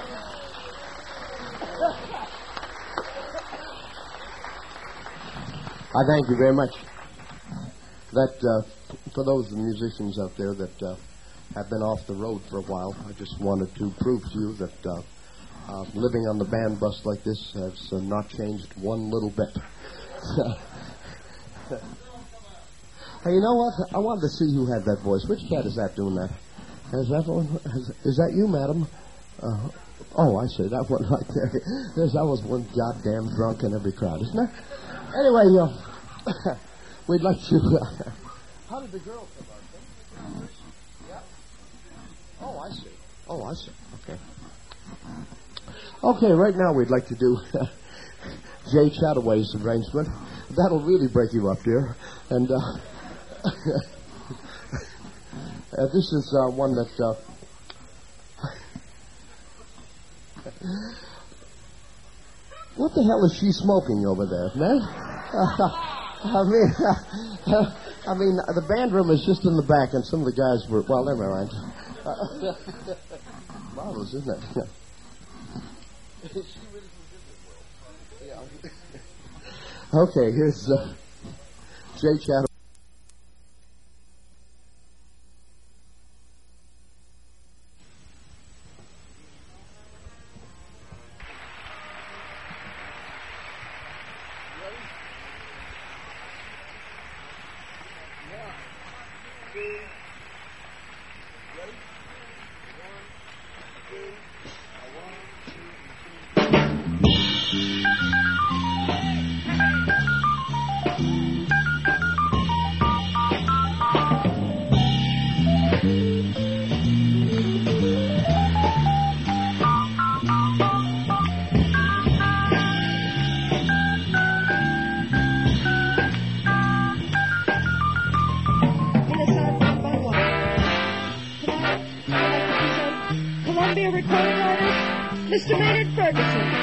I thank you very much. That uh, for those musicians out there that uh, have been off the road for a while, I just wanted to prove to you that uh, uh, living on the band bus like this has uh, not changed one little bit. Hey, you know what? I wanted to see who had that voice. Which cat is that doing that? Is that one? Is, is that you, madam? Uh, oh, I see. That one right there. There's, that was one goddamn drunk in every crowd, isn't there? Anyway, uh, we'd like to... Uh, how did the girl come out? Yeah? Oh, I see. Oh, I see. Okay. Okay, right now we'd like to do uh, Jay Chataway's arrangement. That'll really break you up, dear. And uh, uh, this is uh, one that... Uh, what the hell is she smoking over there, man? Uh, I mean, uh, I mean, the band room is just in the back, and some of the guys were... Well, never mind. Uh, marvelous, isn't it? Okay, here's uh, Jay Chataway. Mister Maynard Ferguson.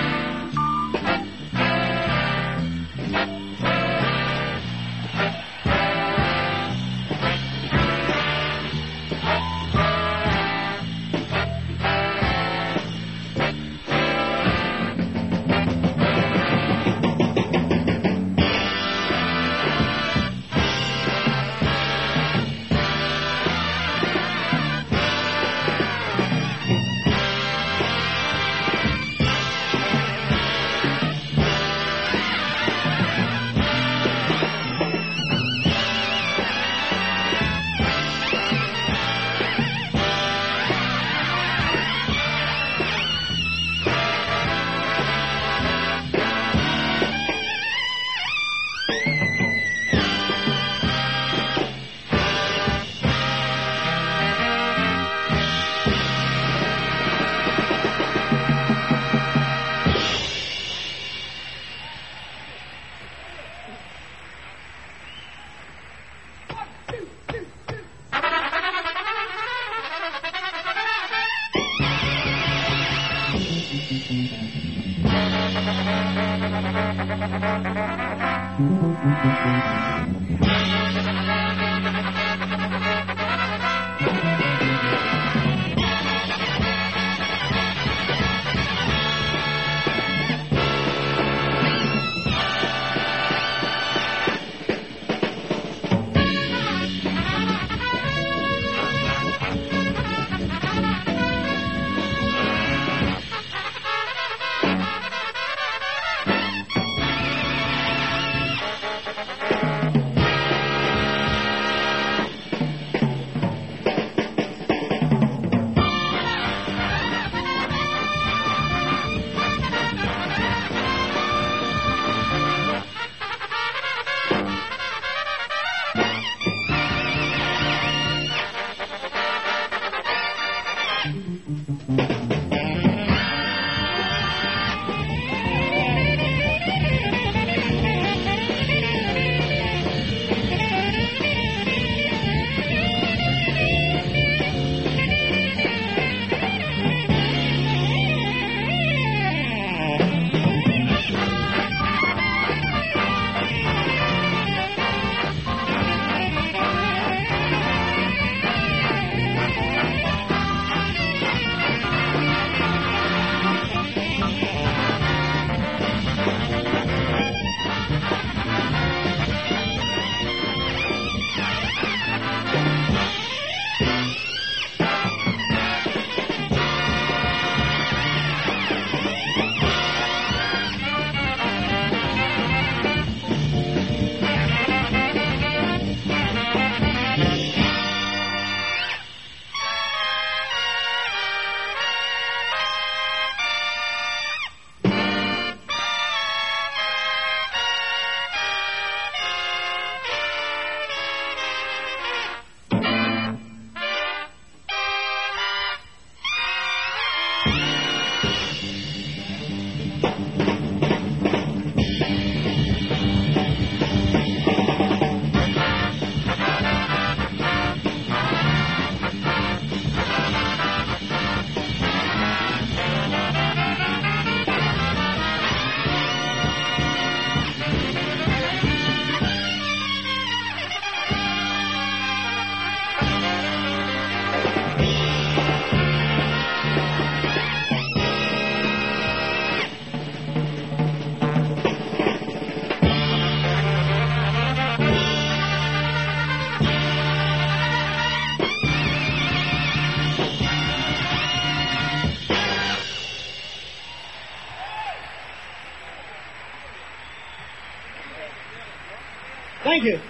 Thank you.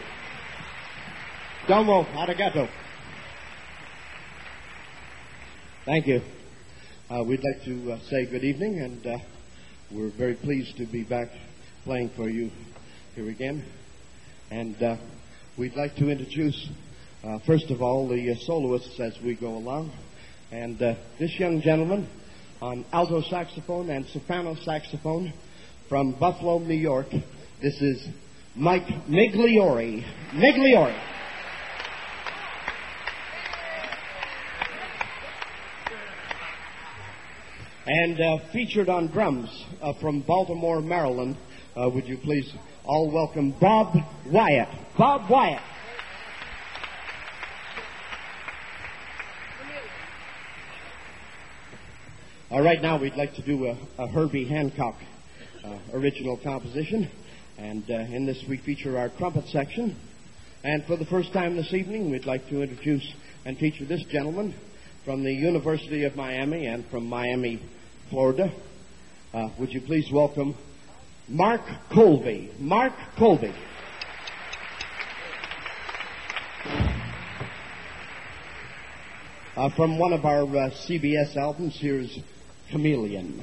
Domo arigato. Thank you. Uh, we'd like to uh, say good evening, and uh, we're very pleased to be back playing for you here again. And uh, we'd like to introduce, uh, first of all, the uh, soloists as we go along. And uh, this young gentleman on alto saxophone and soprano saxophone from Buffalo, New York, this is Mike Migliori. Migliori. And uh, featured on drums uh, from Baltimore, Maryland, uh, would you please all welcome Bob Wyatt. Bob Wyatt. All right, now we'd like to do a, a Herbie Hancock uh, original composition. And uh, in this we feature our trumpet section. And for the first time this evening, we'd like to introduce and feature this gentleman from the University of Miami and from Miami, Florida. Uh, would you please welcome Mark Colby. Mark Colby. Uh, from one of our uh, C B S albums, here's Chameleon.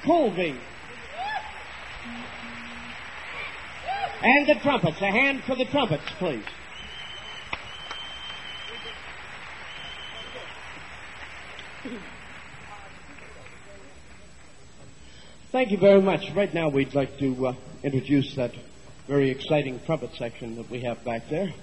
Colby. And the trumpets. A hand for the trumpets, please. Thank you very much. Right now we'd like to uh, introduce that very exciting trumpet section that we have back there.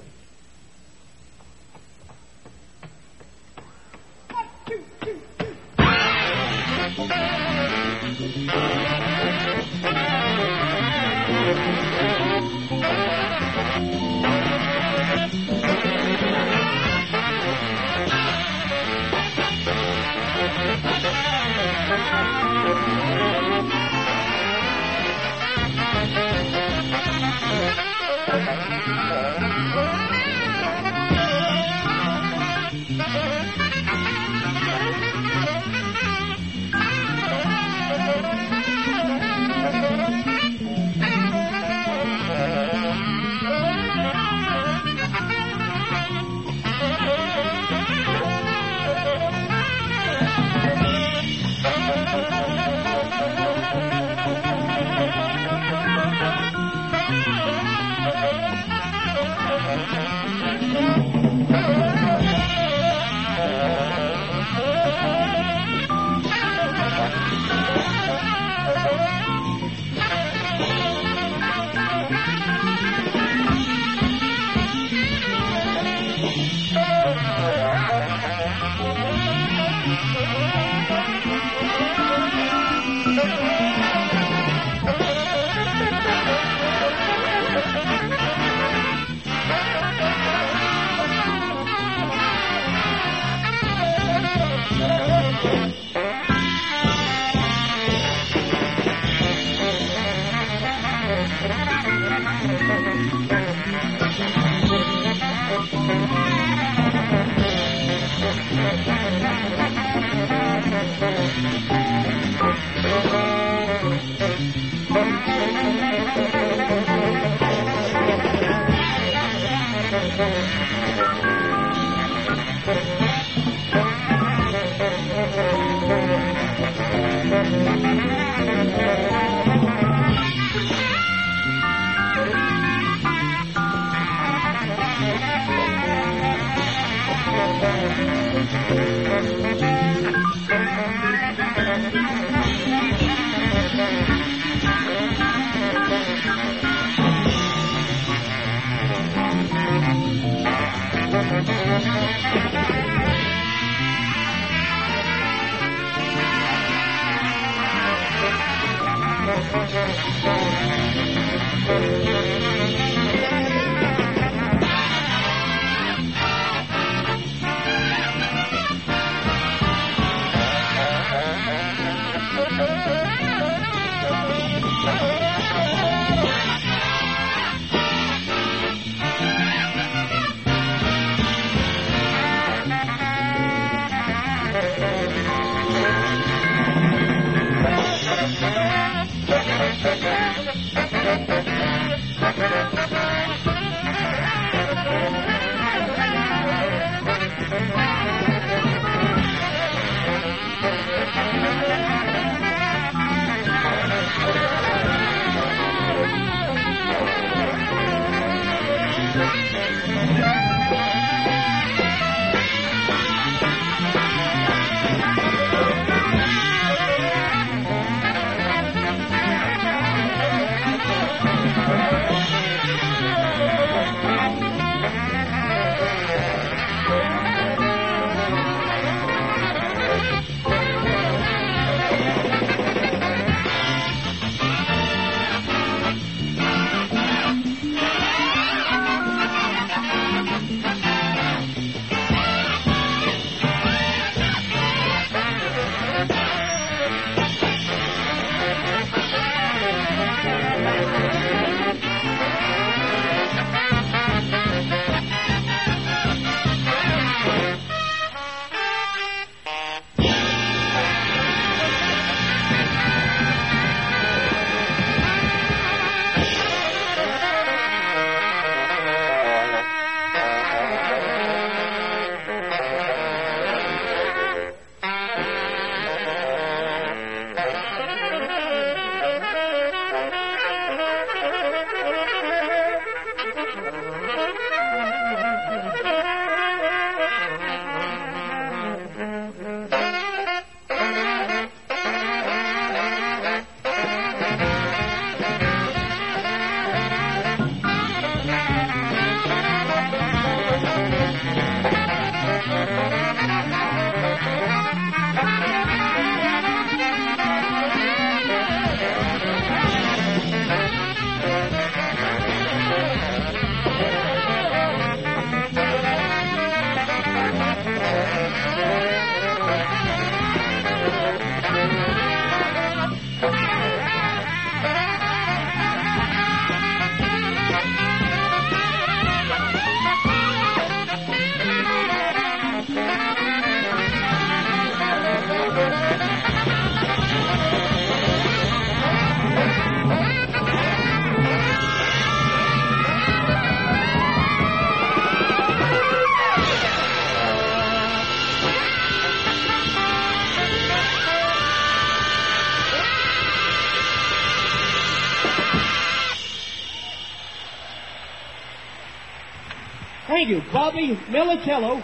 Thank you, Bobby Militello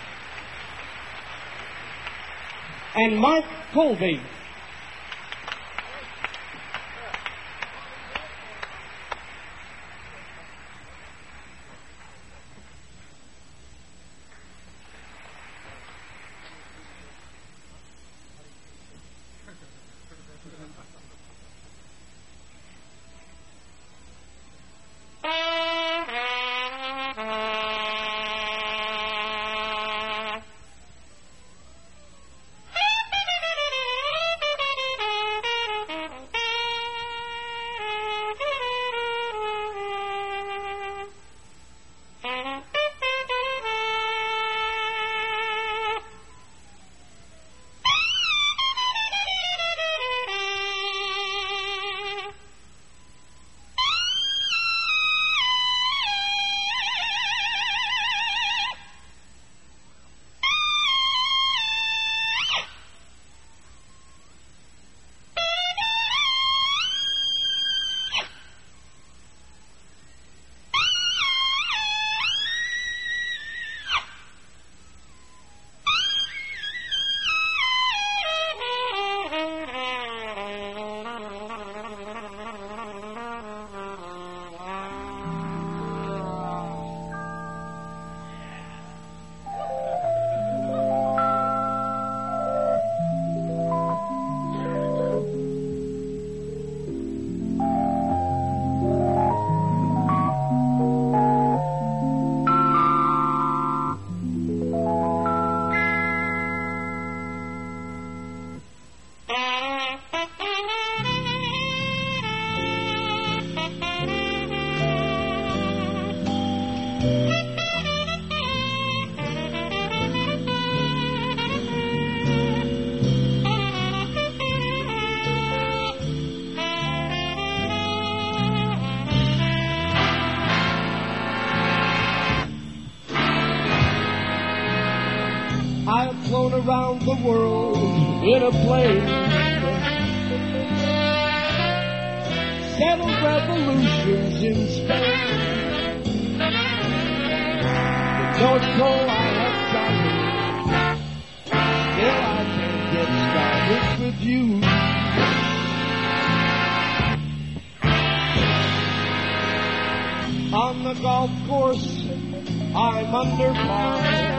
and Mark Colby. Around the world in a plane, settled revolutions in Spain. The North Pole I have done, still I can't get started with you. On the golf course, I'm under par.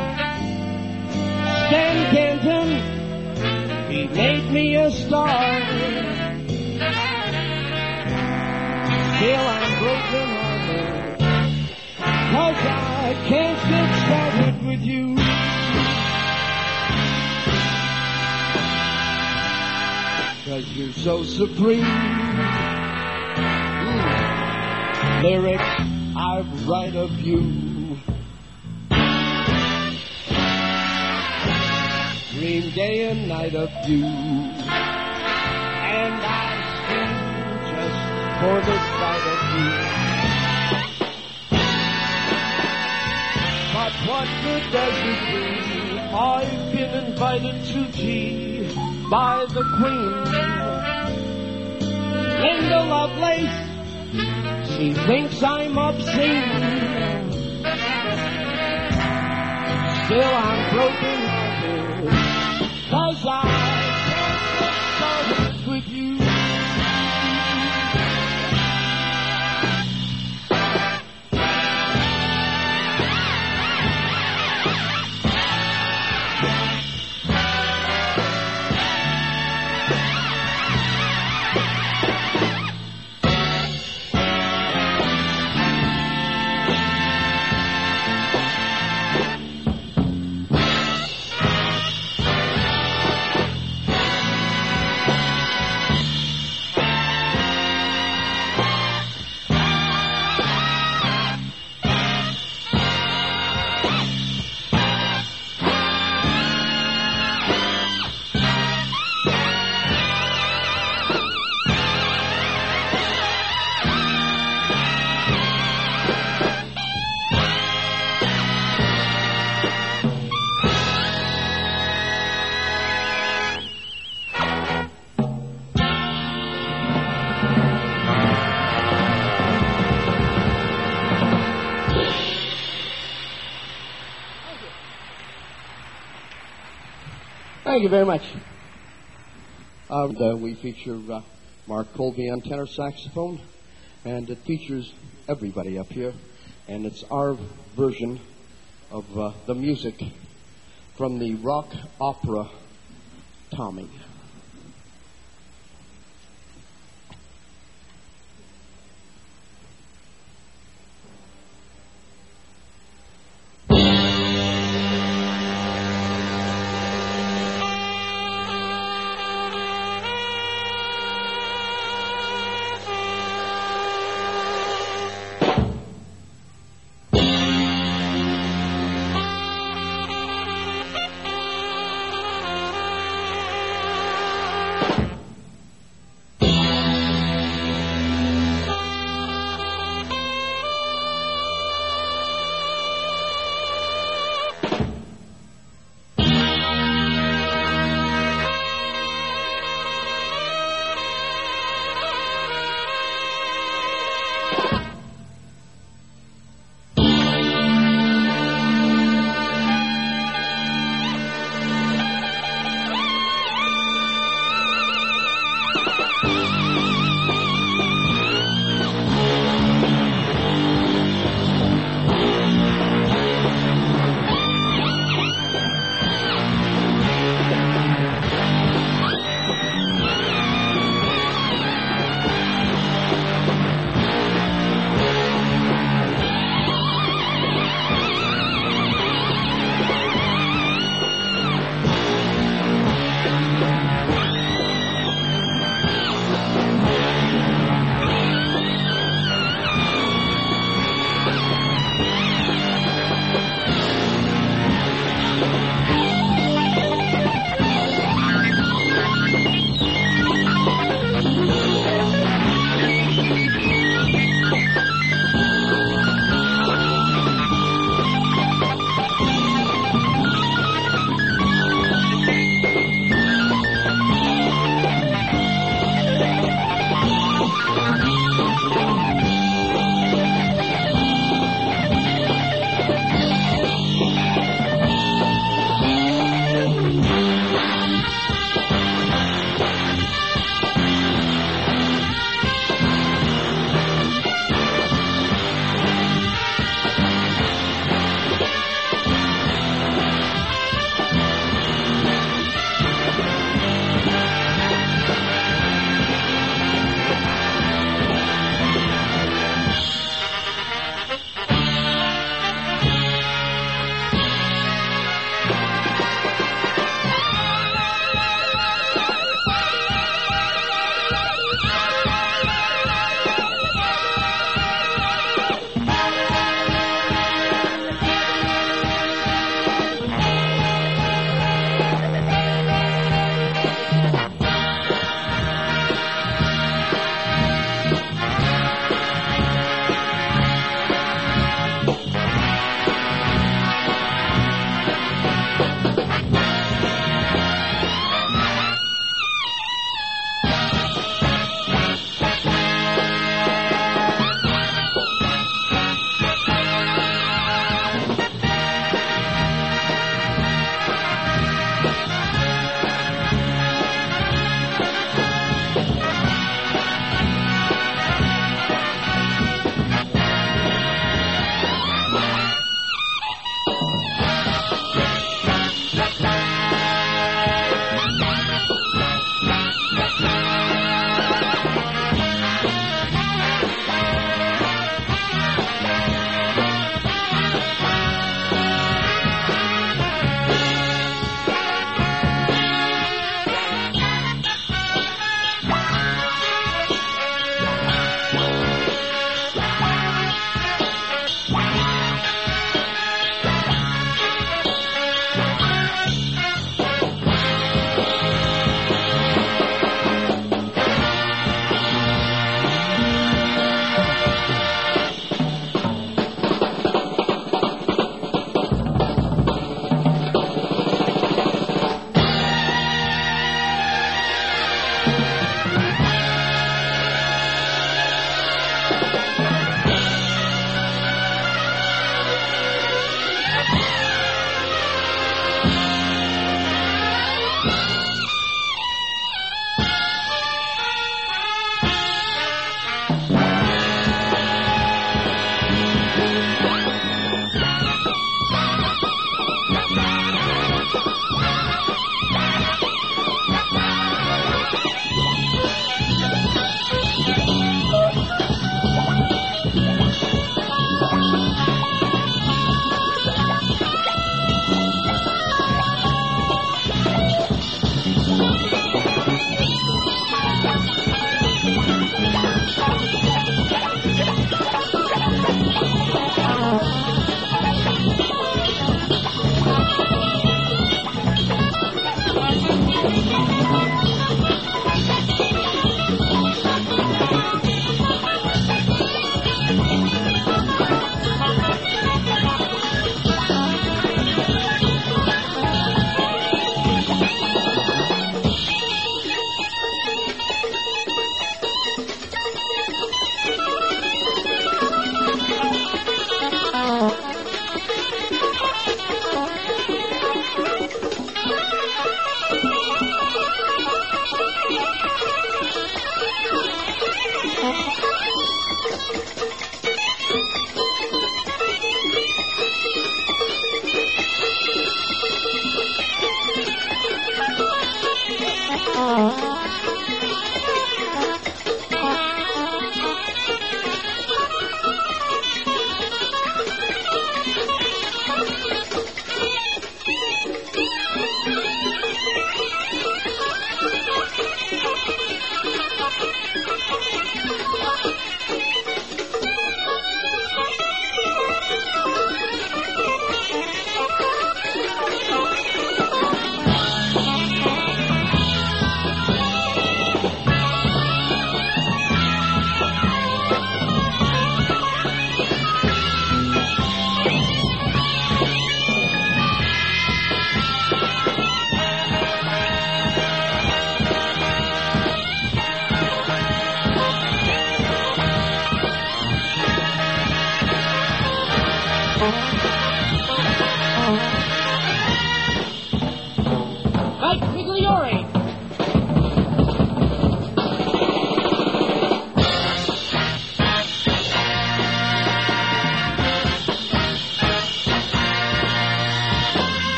Stan Kenton, he made me a star. Still I'm broken hearted, 'cause I can't get started with you. Cause you're so supreme. Mm. Lyrics I write of you. Dream day and night of you, and I sing just for the sight of you. But what good does it do? I've been invited to tea by the Queen, Linda Lovelace. She thinks I'm obscene. Still I'm broken. 'Cause I can't get started with you. thank you very much. Uh, and, uh, we feature uh, Mark Colby on tenor saxophone, and it features everybody up here, and it's our version of uh, the music from the rock opera Tommy. Thank you.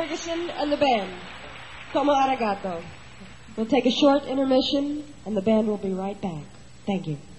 Ferguson and the band. Como arigato. We'll take a short intermission, and the band will be right back. Thank you.